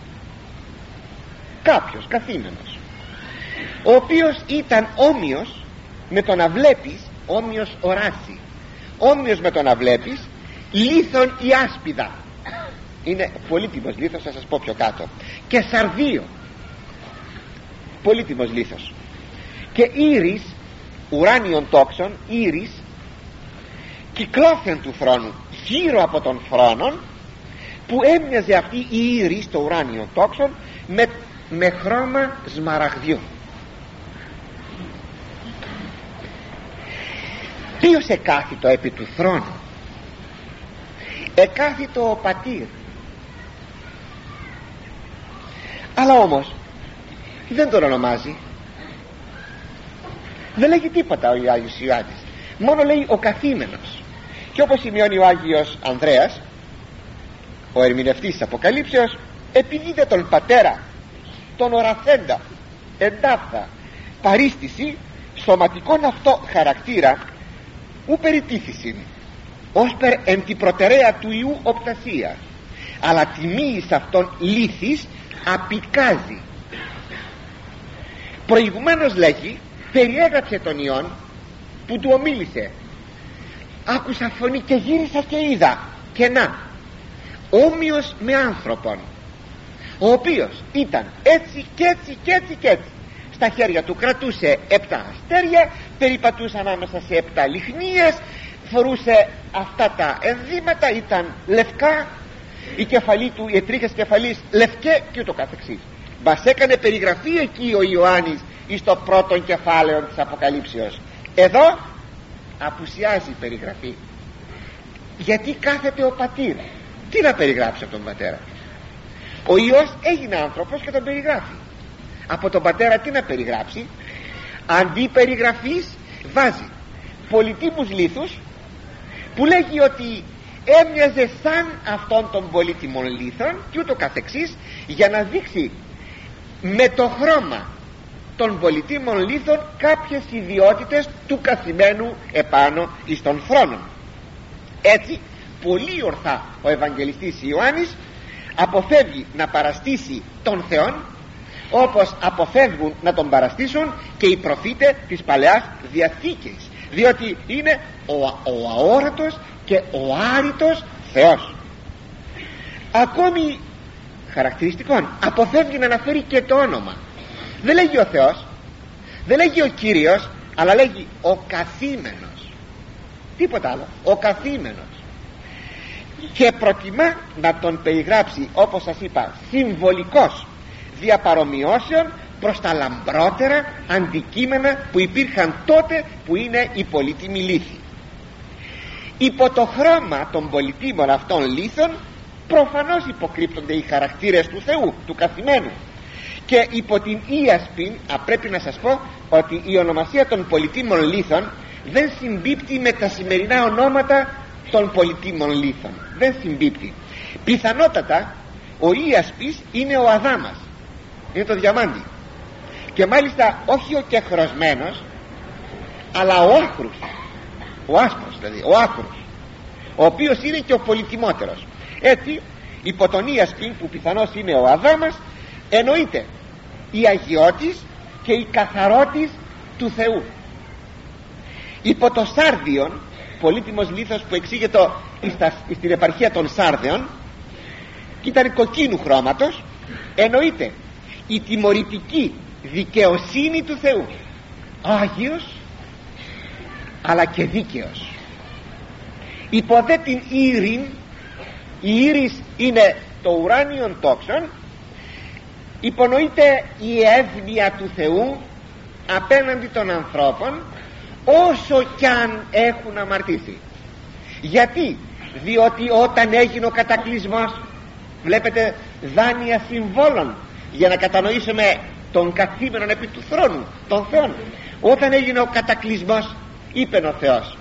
κάποιος καθήμενος, ο οποίος ήταν όμοιος με το να βλέπεις, όμοιος οράσει, όμοιος με το να βλέπεις λίθον η άσπιδα. Είναι πολύτιμος λίθος, θα σας πω πιο κάτω. Και σαρδίο, πολύτιμος λίθος. Και ήρης, ουράνιον τόξον, ήρης κυκλώθεν του θρόνου, γύρω από τον θρόνο, που έμοιαζε αυτή η ήρης, το ουράνιον τόξον, με χρώμα σμαραγδιού. Ποιος εκάθιτο επί του θρόνου? Εκάθιτο ο Πατήρ. Αλλά όμως δεν τον ονομάζει, δεν λέγει τίποτα ο Άγιος Ιωάννης, μόνο λέει ο καθήμενος. Και όπως σημειώνει ο Άγιος Ανδρέας, ο ερμηνευτής της Αποκαλύψεως, επειδή δε τον πατέρα τον οραθέντα εντάφθα παρίστηση σωματικών αυτό χαρακτήρα ου περιτήθησιν ως περ εν την προτεραία του Ιού οπτασία, αλλά τιμή εις αυτόν λύθης απικάζει. Προηγουμένως λέγει, περιέγραψε τον Υιόν που του ομίλησε. Άκουσα φωνή και γύρισα και είδα, και να, όμοιος με άνθρωπον, ο οποίος ήταν έτσι και έτσι και έτσι και έτσι. Στα χέρια του κρατούσε 7 αστέρια, περιπατούσε ανάμεσα σε 7 λιχνίες, φορούσε αυτά τα ενδύματα, ήταν λευκά, η κεφαλή του, οι τρίχες κεφαλής λευκέ και ούτω καθεξής. Μας έκανε περιγραφή εκεί ο Ιωάννης εις το πρώτο κεφάλαιο της Αποκαλύψεως. Εδώ απουσιάζει η περιγραφή, γιατί κάθεται ο πατήρ. Τι να περιγράψει από τον πατέρα? Ο Υιός έγινε άνθρωπος και τον περιγράφει. Από τον πατέρα τι να περιγράψει? Αντί περιγραφής βάζει πολυτίμους λίθους, που λέγει ότι έμοιαζε σαν αυτόν των πολύτιμων λίθων και ούτω καθεξής, για να δείξει με το χρώμα των πολυτίμων λίθων κάποιες ιδιότητες του καθημένου επάνω εις των θρόνων. Έτσι πολύ ορθά ο Ευαγγελιστής Ιωάννης αποφεύγει να παραστήσει τον Θεόν, όπως αποφεύγουν να τον παραστήσουν και οι προφήτες της Παλαιάς Διαθήκης, διότι είναι ο αόρατος και ο άρρητος Θεός. Ακόμη χαρακτηριστικών αποφεύγει να αναφέρει και το όνομα. Δεν λέγει ο Θεός, δεν λέγει ο Κύριος, αλλά λέγει ο καθήμενος. Τίποτα άλλο, ο καθήμενος. Και προτιμά να τον περιγράψει, όπως σας είπα, συμβολικός, διαπαρομοιώσεων προς τα λαμπρότερα αντικείμενα που υπήρχαν τότε, που είναι οι πολύτιμοι λίθοι. Υπό το χρώμα των πολυτίμων αυτών λίθων προφανώς υποκρύπτονται οι χαρακτήρες του Θεού, του καθημένου. Και υπό την ίασπη πρέπει να σας πω ότι η ονομασία των πολυτίμων λίθων δεν συμπίπτει με τα σημερινά ονόματα των πολυτίμων λίθων. Δεν συμπίπτει. Πιθανότατα ο ίασπης είναι ο Αδάμας, είναι το διαμάντι, και μάλιστα όχι ο κεχρωσμένος, αλλά ο άχρους, ο άσπρος δηλαδή, ο άχρους, ο οποίος είναι και ο πολυτιμότερος. Έτσι υπό τον ίασπη, που πιθανώς είναι ο Αδάμας, εννοείται η αγιώτης και η καθαρότης του Θεού. Υπό το Σάρδιον, πολύτιμος λίθος που εξήγεται στην επαρχία των Σάρδεων και ήταν κοκκίνου χρώματος, εννοείται η τιμωρητική δικαιοσύνη του Θεού, άγιος αλλά και δίκαιος. Υπό δε την ήρην, η ήρης είναι το ουράνιον τόξον, υπονοείται η εύνοια του Θεού απέναντι των ανθρώπων, όσο κι αν έχουν αμαρτήσει. Γιατί? Διότι όταν έγινε ο κατακλυσμός, βλέπετε δάνεια συμβόλων για να κατανοήσουμε τον καθήμενον επί του θρόνου, τον Θεόν. Όταν έγινε ο κατακλυσμός, είπε ο Θεός,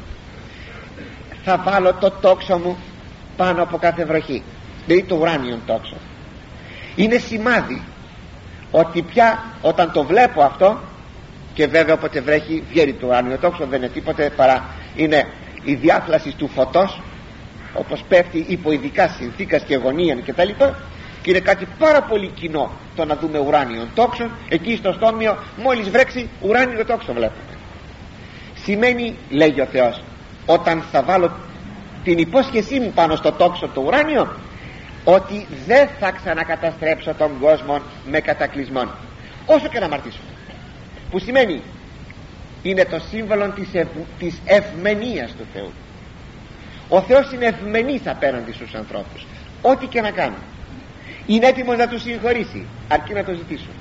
θα βάλω το τόξο μου πάνω από κάθε βροχή, δηλαδή το ουράνιον τόξο. Είναι σημάδι ότι πια όταν το βλέπω αυτό, και βέβαια όποτε βρέχει βγαίνει το ουράνιο τόξο, δεν είναι τίποτε παρά είναι η διάθλαση του φωτός, όπως πέφτει υπό ειδικά συνθήκας και γωνίαν και τα λοιπά, και είναι κάτι πάρα πολύ κοινό το να δούμε ουράνιο τόξο. Εκεί στο στόμιο μόλις βρέξει ουράνιο τόξο βλέπουμε. Σημαίνει, λέγει ο Θεός, όταν θα βάλω την υπόσχεσή μου πάνω στο τόξο το ουράνιο, ότι δεν θα ξανακαταστρέψω τον κόσμο με κατακλυσμών, όσο και να αμαρτήσουμε. Που σημαίνει είναι το σύμβολο της ευμενίας του Θεού. Ο Θεός είναι ευμενής απέναντι στους ανθρώπους, ό,τι και να κάνουν. Είναι έτοιμος να τους συγχωρήσει, αρκεί να το ζητήσουν.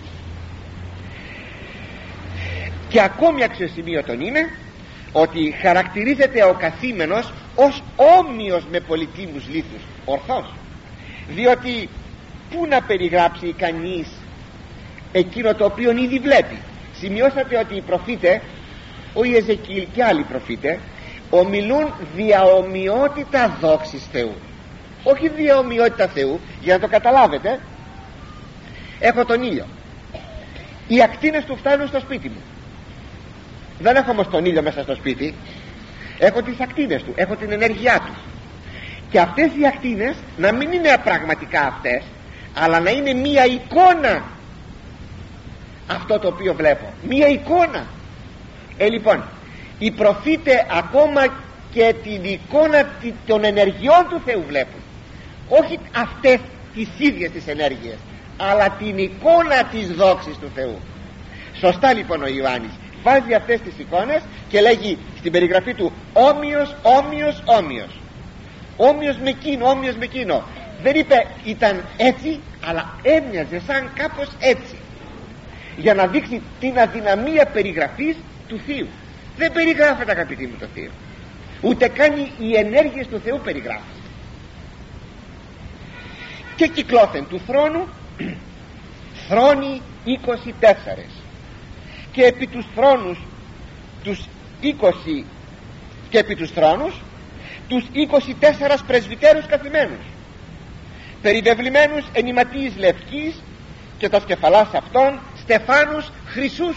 Και ακόμη αξιοσημείωτον είναι ότι χαρακτηρίζεται ο καθήμενος ως όμοιος με πολυτίμους λίθους, ορθός. Διότι πού να περιγράψει κανείς εκείνο το οποίο ήδη βλέπει? Σημειώσατε ότι οι προφήτες, ο Ιεζεκίλ και άλλοι προφήτες, ομιλούν διαομοιότητα δόξης Θεού, όχι διαομοιότητα Θεού. Για να το καταλάβετε, έχω τον ήλιο, οι ακτίνες του φτάνουν στο σπίτι μου. Δεν έχω όμως τον ήλιο μέσα στο σπίτι, έχω τις ακτίνες του, έχω την ενέργειά του. Και αυτές οι ακτίνες να μην είναι πραγματικά αυτές, αλλά να είναι μία εικόνα αυτό το οποίο βλέπω, μία εικόνα. Λοιπόν, οι προφήτες ακόμα και την εικόνα των ενεργειών του Θεού βλέπουν, όχι αυτές τις ίδιες τις ενέργειες, αλλά την εικόνα της δόξης του Θεού. Σωστά λοιπόν ο Ιωάννης βάζει αυτές τις εικόνες και λέγει στην περιγραφή του όμοιος, όμοιος, όμοιος, όμοιος με εκείνο, όμοιος με εκείνο. Δεν είπε ήταν έτσι, αλλά έμοιαζε σαν κάπως έτσι, για να δείξει την αδυναμία περιγραφής του Θείου. Δεν περιγράφεται, αγαπητοί μου, το Θείο. Ούτε καν οι ενέργειες του Θεού περιγράφονται. Και κυκλώθεν του θρόνου θρόνοι 24, και επί τους θρόνους τους 20, και επί τους θρόνους τους 24 πρεσβυτέρους καθημένους, περιβεβλημένους εν ηματίης λευκής, και τα σκεφαλάς αυτών στεφάνους χρυσούς.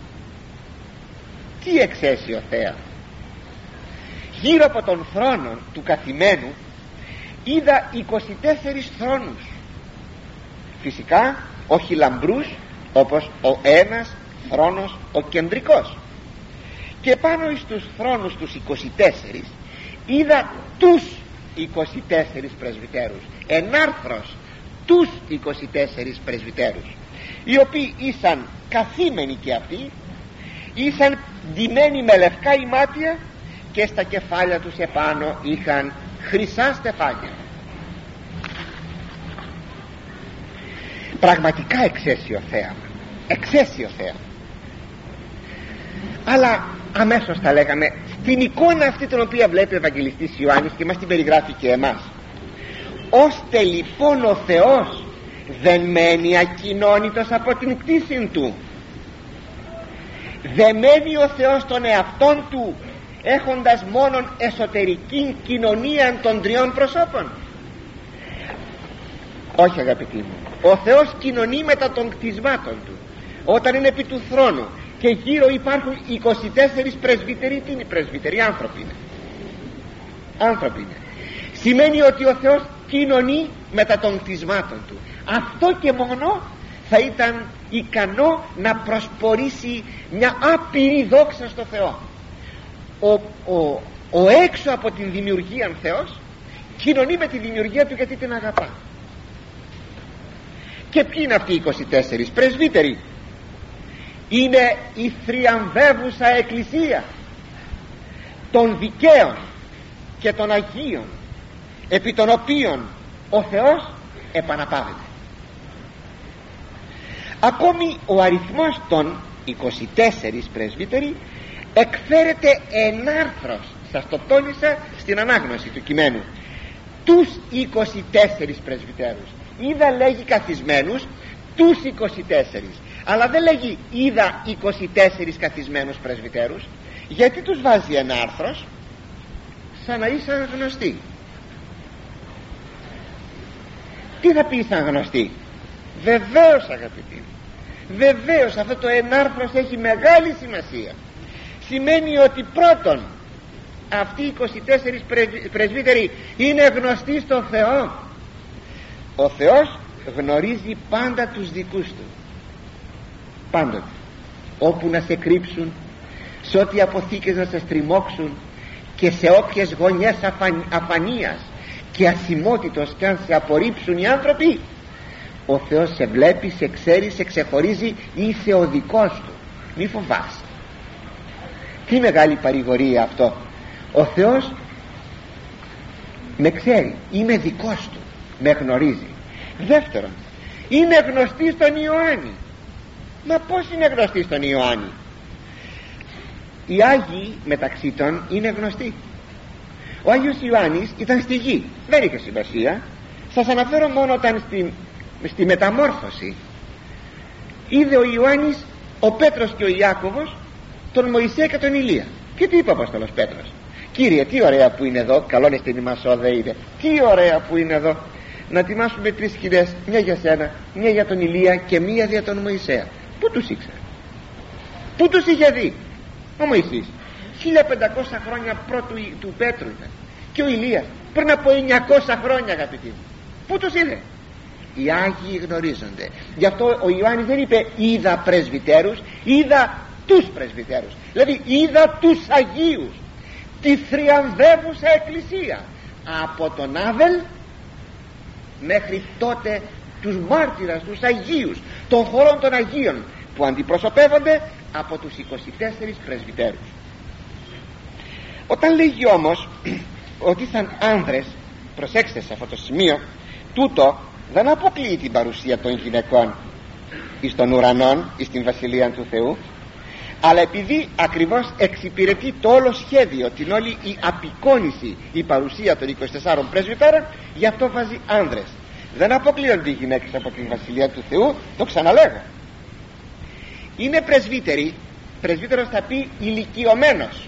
Τι εξαίσιο θέα! Γύρω από τον θρόνο του καθημένου είδα 24 θρόνους, φυσικά όχι λαμπρούς όπως ο ένας θρόνος ο κεντρικός, και πάνω στους θρόνους τους 24 είδα τους 24 πρεσβυτέρους, ενάρθρος τους 24 πρεσβυτέρους, οι οποίοι ήσαν καθήμενοι και αυτοί, ήσαν ντυμένοι με λευκά ημάτια, και στα κεφάλια τους επάνω είχαν χρυσά στεφάνια. Πραγματικά εξαίσιο θέαμα, εξαίσιο θέαμα. Αλλά αμέσως θα λέγαμε, στην εικόνα αυτή την οποία βλέπει ο Ευαγγελιστής Ιωάννης και μας την περιγράφει και εμάς, ώστε λοιπόν ο Θεός δεν μένει ακοινώνητος από την κτήση του, δεν μένει ο Θεός τον εαυτόν του έχοντας μόνον εσωτερική κοινωνία των τριών προσώπων. Όχι, αγαπητοί μου, ο Θεός κοινωνεί μετά των κτισμάτων του. Όταν είναι επί του θρόνου και γύρω υπάρχουν 24 πρεσβύτεροι, τι είναι πρεσβύτεροι? Άνθρωποι είναι. Άνθρωποι είναι. Σημαίνει ότι ο Θεός κοινωνεί μετά των κτισμάτων του. Αυτό και μόνο θα ήταν ικανό να προσπορήσει μια άπειρη δόξα στο Θεό. Ο έξω από την δημιουργία Θεός κοινωνεί με τη δημιουργία του, γιατί την αγαπά. Και ποιοι είναι αυτοί οι 24 πρεσβύτεροι? Είναι η θριαμβεύουσα εκκλησία των δικαίων και των αγίων, επί των οποίων ο Θεός επαναπάβεται. Ακόμη ο αριθμός των 24 πρεσβύτεροι εκφέρεται ενάρθρος, σας το τόνισα στην ανάγνωση του κειμένου, τους 24 πρεσβυτέρους. Είδα λέγει καθισμένους τους 24, αλλά δεν λέγει είδα 24 καθισμένους πρεσβυτέρους. Γιατί τους βάζει ενάρθρος? Σαν να ήσαν γνωστοί. Τι θα πει σαν γνωστοί? Βεβαίως, αγαπητοί, βεβαίως αυτό το ενάρθρος έχει μεγάλη σημασία. Σημαίνει ότι πρώτον αυτοί οι 24 πρεσβύτεροι είναι γνωστοί στον Θεό. Ο Θεός γνωρίζει πάντα τους δικούς του, πάντοτε, όπου να σε κρύψουν, σε ό,τι αποθήκες να σε στριμώξουν, και σε όποιες γωνιές αφανίας και ασημότητος και αν σε απορρίψουν οι άνθρωποι, ο Θεός σε βλέπει, σε ξέρει, σε ξεχωρίζει, είσαι ο δικός του. Μη φοβάσαι. Τι μεγάλη παρηγορία αυτό! Ο Θεός με ξέρει, είμαι δικός του, με γνωρίζει. Δεύτερον, είναι γνωστή στον Ιωάννη. Μα πως είναι γνωστή στον Ιωάννη? Οι Άγιοι μεταξύ των είναι γνωστοί. Ο Άγιος Ιωάννης ήταν στη γη, δεν είχε σημασία. Σας αναφέρω μόνο όταν στη μεταμόρφωση είδε ο Ιωάννης, ο Πέτρος και ο Ιάκωβος, τον Μωυσέα και τον Ηλία. Και τι είπε ο Απόστολος Πέτρος? Κύριε, τι ωραία που είναι εδώ, καλόν εστιν ημάς ο δε είδε. Τι ωραία που είναι εδώ, να τιμάσουμε 3 σκηνές, μια για σένα, μια για τον Ηλία και μια για τον Μωυσέα. Πού τους ήξερε? Πού τους είχε δει? Ο Μωυσής 1500 χρόνια πρώτου του Πέτρου ήταν, και ο Ηλίας πριν από 900 χρόνια, αγαπητοί μου. Πού τους είδε? Οι Άγιοι γνωρίζονται. Γι' αυτό ο Ιωάννης δεν είπε είδα πρεσβυτέρους, είδα τους πρεσβυτέρους, δηλαδή είδα τους Αγίους, τη θριαμβεύουσα εκκλησία, από τον Άβελ μέχρι τότε τους μάρτυρας, τους Αγίους, των χωρών των Αγίων, που αντιπροσωπεύονται από τους 24 πρεσβυτέρους. Όταν λέγει όμως ότι ήσαν άνδρες, προσέξτε σε αυτό το σημείο, τούτο δεν αποκλείει την παρουσία των γυναικών εις των ουρανών, εις την βασιλεία του Θεού, αλλά επειδή ακριβώς εξυπηρετεί το όλο σχέδιο, την όλη η απεικόνηση, η παρουσία των 24 πρεσβυτέρων, γι' αυτό βάζει άνδρες. Δεν αποκλείονται οι γυναίκες από την Βασιλεία του Θεού, το ξαναλέγω. Είναι πρεσβύτεροι, πρεσβύτερος θα πει ηλικιωμένος,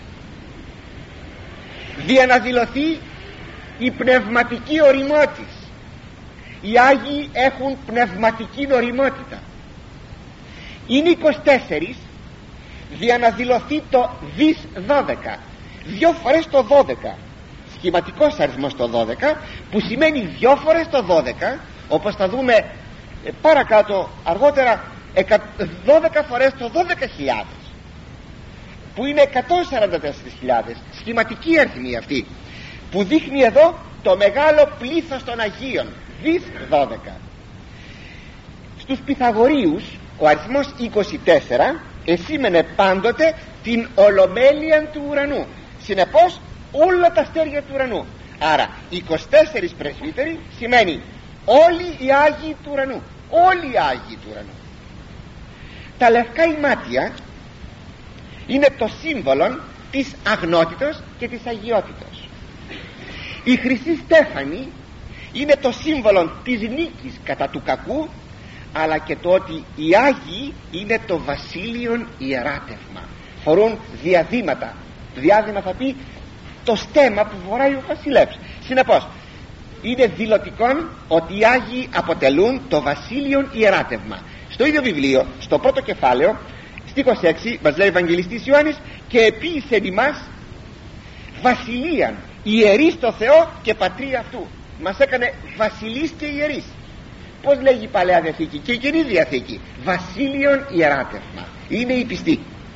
δια να δηλωθεί η πνευματική ωριμότης. Οι Άγιοι έχουν πνευματική ωριμότητα. Είναι 24 δια να δηλωθεί το δις 12, 2 φορές το 12, σχηματικός αριθμός το 12, που σημαίνει 2 φορές το 12, όπως θα δούμε παρακάτω αργότερα, 12 φορές το 12.000, που είναι 144.000, σχηματική αριθμή αυτή, που δείχνει εδώ το μεγάλο πλήθος των Αγίων, δις 12. Στους Πυθαγορείους ο αριθμός 24 εσήμενε πάντοτε την ολομέλεια του ουρανού, συνεπώς όλα τα αστέρια του ουρανού. Άρα 24 πρεσβύτεροι σημαίνει όλοι οι Άγιοι του ουρανού, όλοι οι Άγιοι του ουρανού. Τα λευκά ημάτια είναι το σύμβολο της αγνότητος και της αγιότητος. Η χρυσή στέφανη είναι το σύμβολο της νίκης κατά του κακού, αλλά και το ότι οι Άγιοι είναι το βασίλειον ιεράτευμα, φορούν διαδήματα. Διάδημα θα πει το στέμμα που φοράει ο βασιλεύς. Συνεπώς είναι δηλωτικόν ότι οι Άγιοι αποτελούν το βασίλειον ιεράτευμα. Στο ίδιο βιβλίο, στο πρώτο κεφάλαιο, στίχος 6, μας λέει ο Ευαγγελιστής Ιωάννης, και επίησε ημάς βασιλείαν ιερείς το Θεό και πατρί αυτού. Μας έκανε βασιλείς και ιερείς. Πως λέγει η Παλαιά Διαθήκη και η Καινή Διαθήκη? Βασίλειον ιεράτευμα. Είναι η πιστή.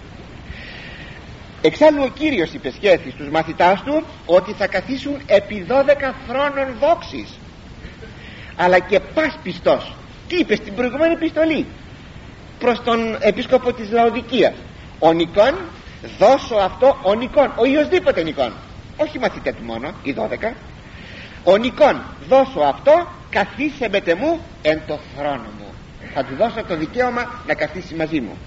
Εξάλλου ο Κύριος υπεσχέθη στους μαθητάς του ότι θα καθίσουν επί 12 θρόνων δόξης, αλλά και πας πιστός. Τι είπε στην προηγούμενη επιστολή προς τον επίσκοπο της Λαοδικίας? Ο Νικόν δώσω αυτό, ο Νικόν, ο οιοσδήποτε Νικόν, όχι μαθητέ του μόνο, οι 12. Ο Νικόν δώσω αυτό, καθίσε μετ' εμού εν το θρόνο μου. Θα του δώσω το δικαίωμα να καθίσει μαζί μου.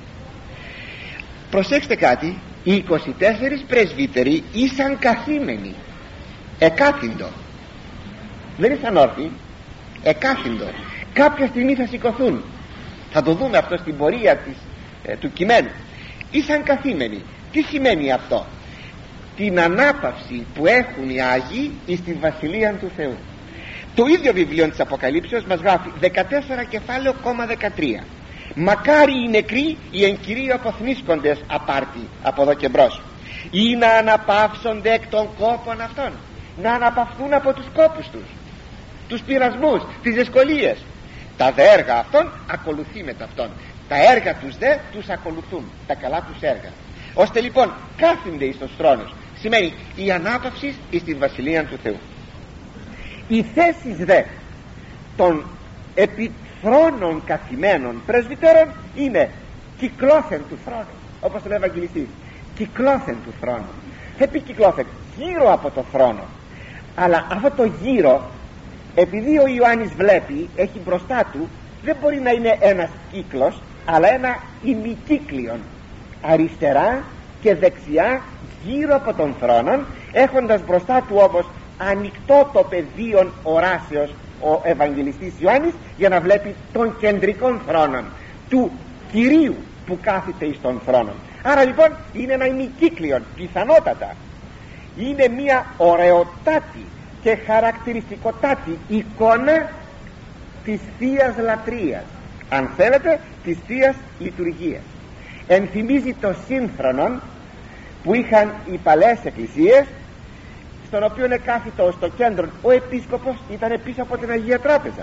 Προσέξτε κάτι, οι 24 πρεσβύτεροι ήσαν καθήμενοι, εκάθυντο. Δεν ήσαν όρθιοι, εκάθυντο. Κάποια στιγμή θα σηκωθούν. Θα το δούμε αυτό στην πορεία του κειμένου. Ήσαν καθήμενοι. Τι σημαίνει αυτό? Την ανάπαυση που έχουν οι Άγιοι εις την Βασιλεία του Θεού. Το ίδιο βιβλίο της Αποκαλύψεως μας γράφει 14 κεφάλαιο, 13. Μακάρι οι νεκροί, οι εν κυρίω αποθνίσκοντες απάρτη από εδώ και μπρος, ή να αναπαύσονται εκ των κόπων αυτών, να αναπαυθούν από τους κόπους τους, τους πειρασμούς, τις δυσκολίες. Τα δε έργα αυτών ακολουθεί με ταυτόν, τα έργα τους δε τους ακολουθούν, τα καλά τους έργα, ώστε λοιπόν κάθονται εις τους θρόνους. Σημαίνει η ανάπαυση εις την Βασιλεία του Θεού. Οι θέσεις δε των επί θρόνων καθημένων πρεσβυτέρων είναι κυκλώθεν του θρόνου, όπως τον Ευαγγελιστής, κυκλώθεν του θρόνου. Επικυκλώθεν γύρω από το θρόνο. Αλλά αυτό το γύρω, επειδή ο Ιωάννης βλέπει, έχει μπροστά του, δεν μπορεί να είναι ένας κύκλος, αλλά ένα ημικύκλιον, αριστερά και δεξιά γύρω από τον θρόνο, έχοντας μπροστά του όμως ανοιχτό το πεδίο οράσεως ο Ευαγγελιστής Ιωάννης, για να βλέπει τον κεντρικό θρόνο του Κυρίου που κάθεται εις τον θρόνο. Άρα λοιπόν είναι ένα ημικύκλιον, πιθανότατα είναι μια ωραιοτάτη και χαρακτηριστικοτάτη εικόνα της Θείας Λατρείας, αν θέλετε της Θείας Λειτουργίας. Ενθυμίζει το σύγχρονο που είχαν οι παλαιές εκκλησίες, στον οποίο εκάθιτο στο κέντρο ο επίσκοπος, ήταν πίσω από την Αγία Τράπεζα.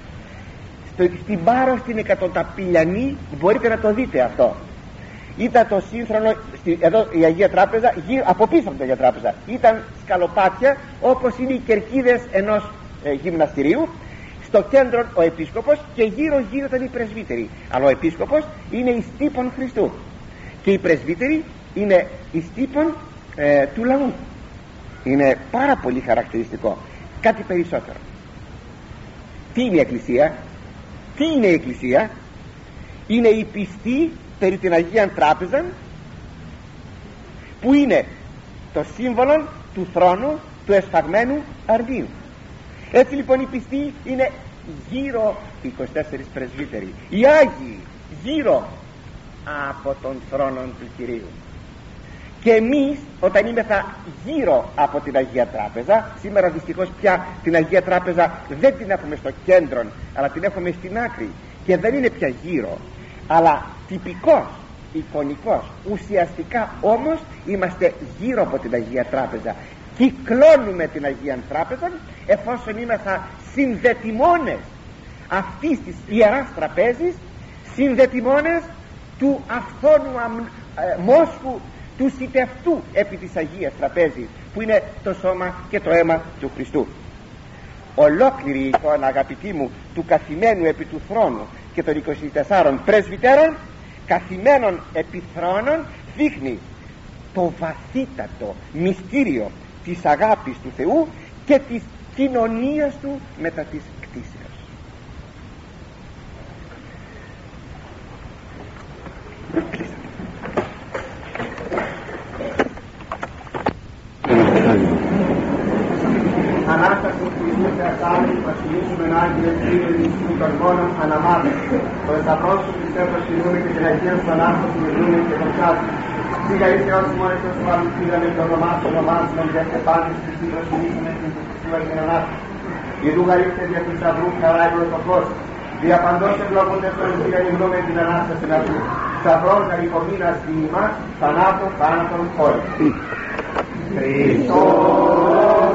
Στην Πάρο, στην Εκατονταπηλιανή, μπορείτε να το δείτε αυτό. Ήταν το σύγχρονο, εδώ η Αγία Τράπεζα, από πίσω από την Αγία Τράπεζα ήταν σκαλοπάτια όπως είναι οι κερκίδες ενός γυμναστηρίου. Στο κέντρο ο επίσκοπος και γύρω γύρω ήταν οι πρεσβύτεροι. Αλλά ο επίσκοπος είναι εις τύπων Χριστού και οι πρεσβύτεροι είναι εις τύπων του λαού. Είναι πάρα πολύ χαρακτηριστικό. Κάτι περισσότερο. Τι είναι η Εκκλησία? Τι είναι η Εκκλησία? Είναι η πιστή περί την Αγία Τράπεζα που είναι το σύμβολο του θρόνου του εσφαγμένου αρνίου. Έτσι λοιπόν οι πιστοί είναι γύρω, 24 πρεσβύτεροι, οι Άγιοι γύρω από τον θρόνο του Κυρίου. Και εμείς όταν είμεθα γύρω από την Αγία Τράπεζα, σήμερα δυστυχώς πια την Αγία Τράπεζα δεν την έχουμε στο κέντρο, αλλά την έχουμε στην άκρη και δεν είναι πια γύρω, αλλά τυπικός, εικονικός, ουσιαστικά όμως είμαστε γύρω από την Αγία Τράπεζα. Κυκλώνουμε την Αγία Τράπεζα εφόσον είμεθα συνδετημόνες αυτής της Ιεράς Τραπέζης, συνδετημόνες του αυθόνου μόσχου του σιτευτού επί της Αγίας Τραπέζης, που είναι το σώμα και το αίμα του Χριστού. Ολόκληρη η εικόνα, αγαπητοί μου, του καθημένου επί του θρόνου και των 24 πρεσβυτέρων καθημένων επί θρόνων δείχνει το βαθύτατο μυστήριο της αγάπης του Θεού και της κοινωνίας του μετά της κτήσεως. Ανάσταση του Χριστού Θεατάλη, βασιλίσουμε Άγγελε Κύριε του Καρμόνων αναμάτων. Το εσταυρός του πιστεύω συνούμε και την Αγία σου Ανάσταση μιλούμε και τον Σάτι. Σίγα ήρθε όσοι μόνοι και όσοι μάλλον πήγανε το όνομά σου, ονομάζουμε για τεπάνες του Χριστού βασιλίσουμε και του Χριστού την Ανάσταση. Η δούγα ήρθε δια του σταυρού χαρά η πρωτοφός. Διαπαντός ευλόγοντες τον πήγαν η γνώμη την Ανάσταση να του. Σταυρών καλυκομήνας διημά, θανάτων, θάνατον χώρη. Χριστός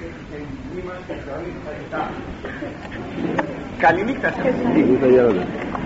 Καληνύχτα σας.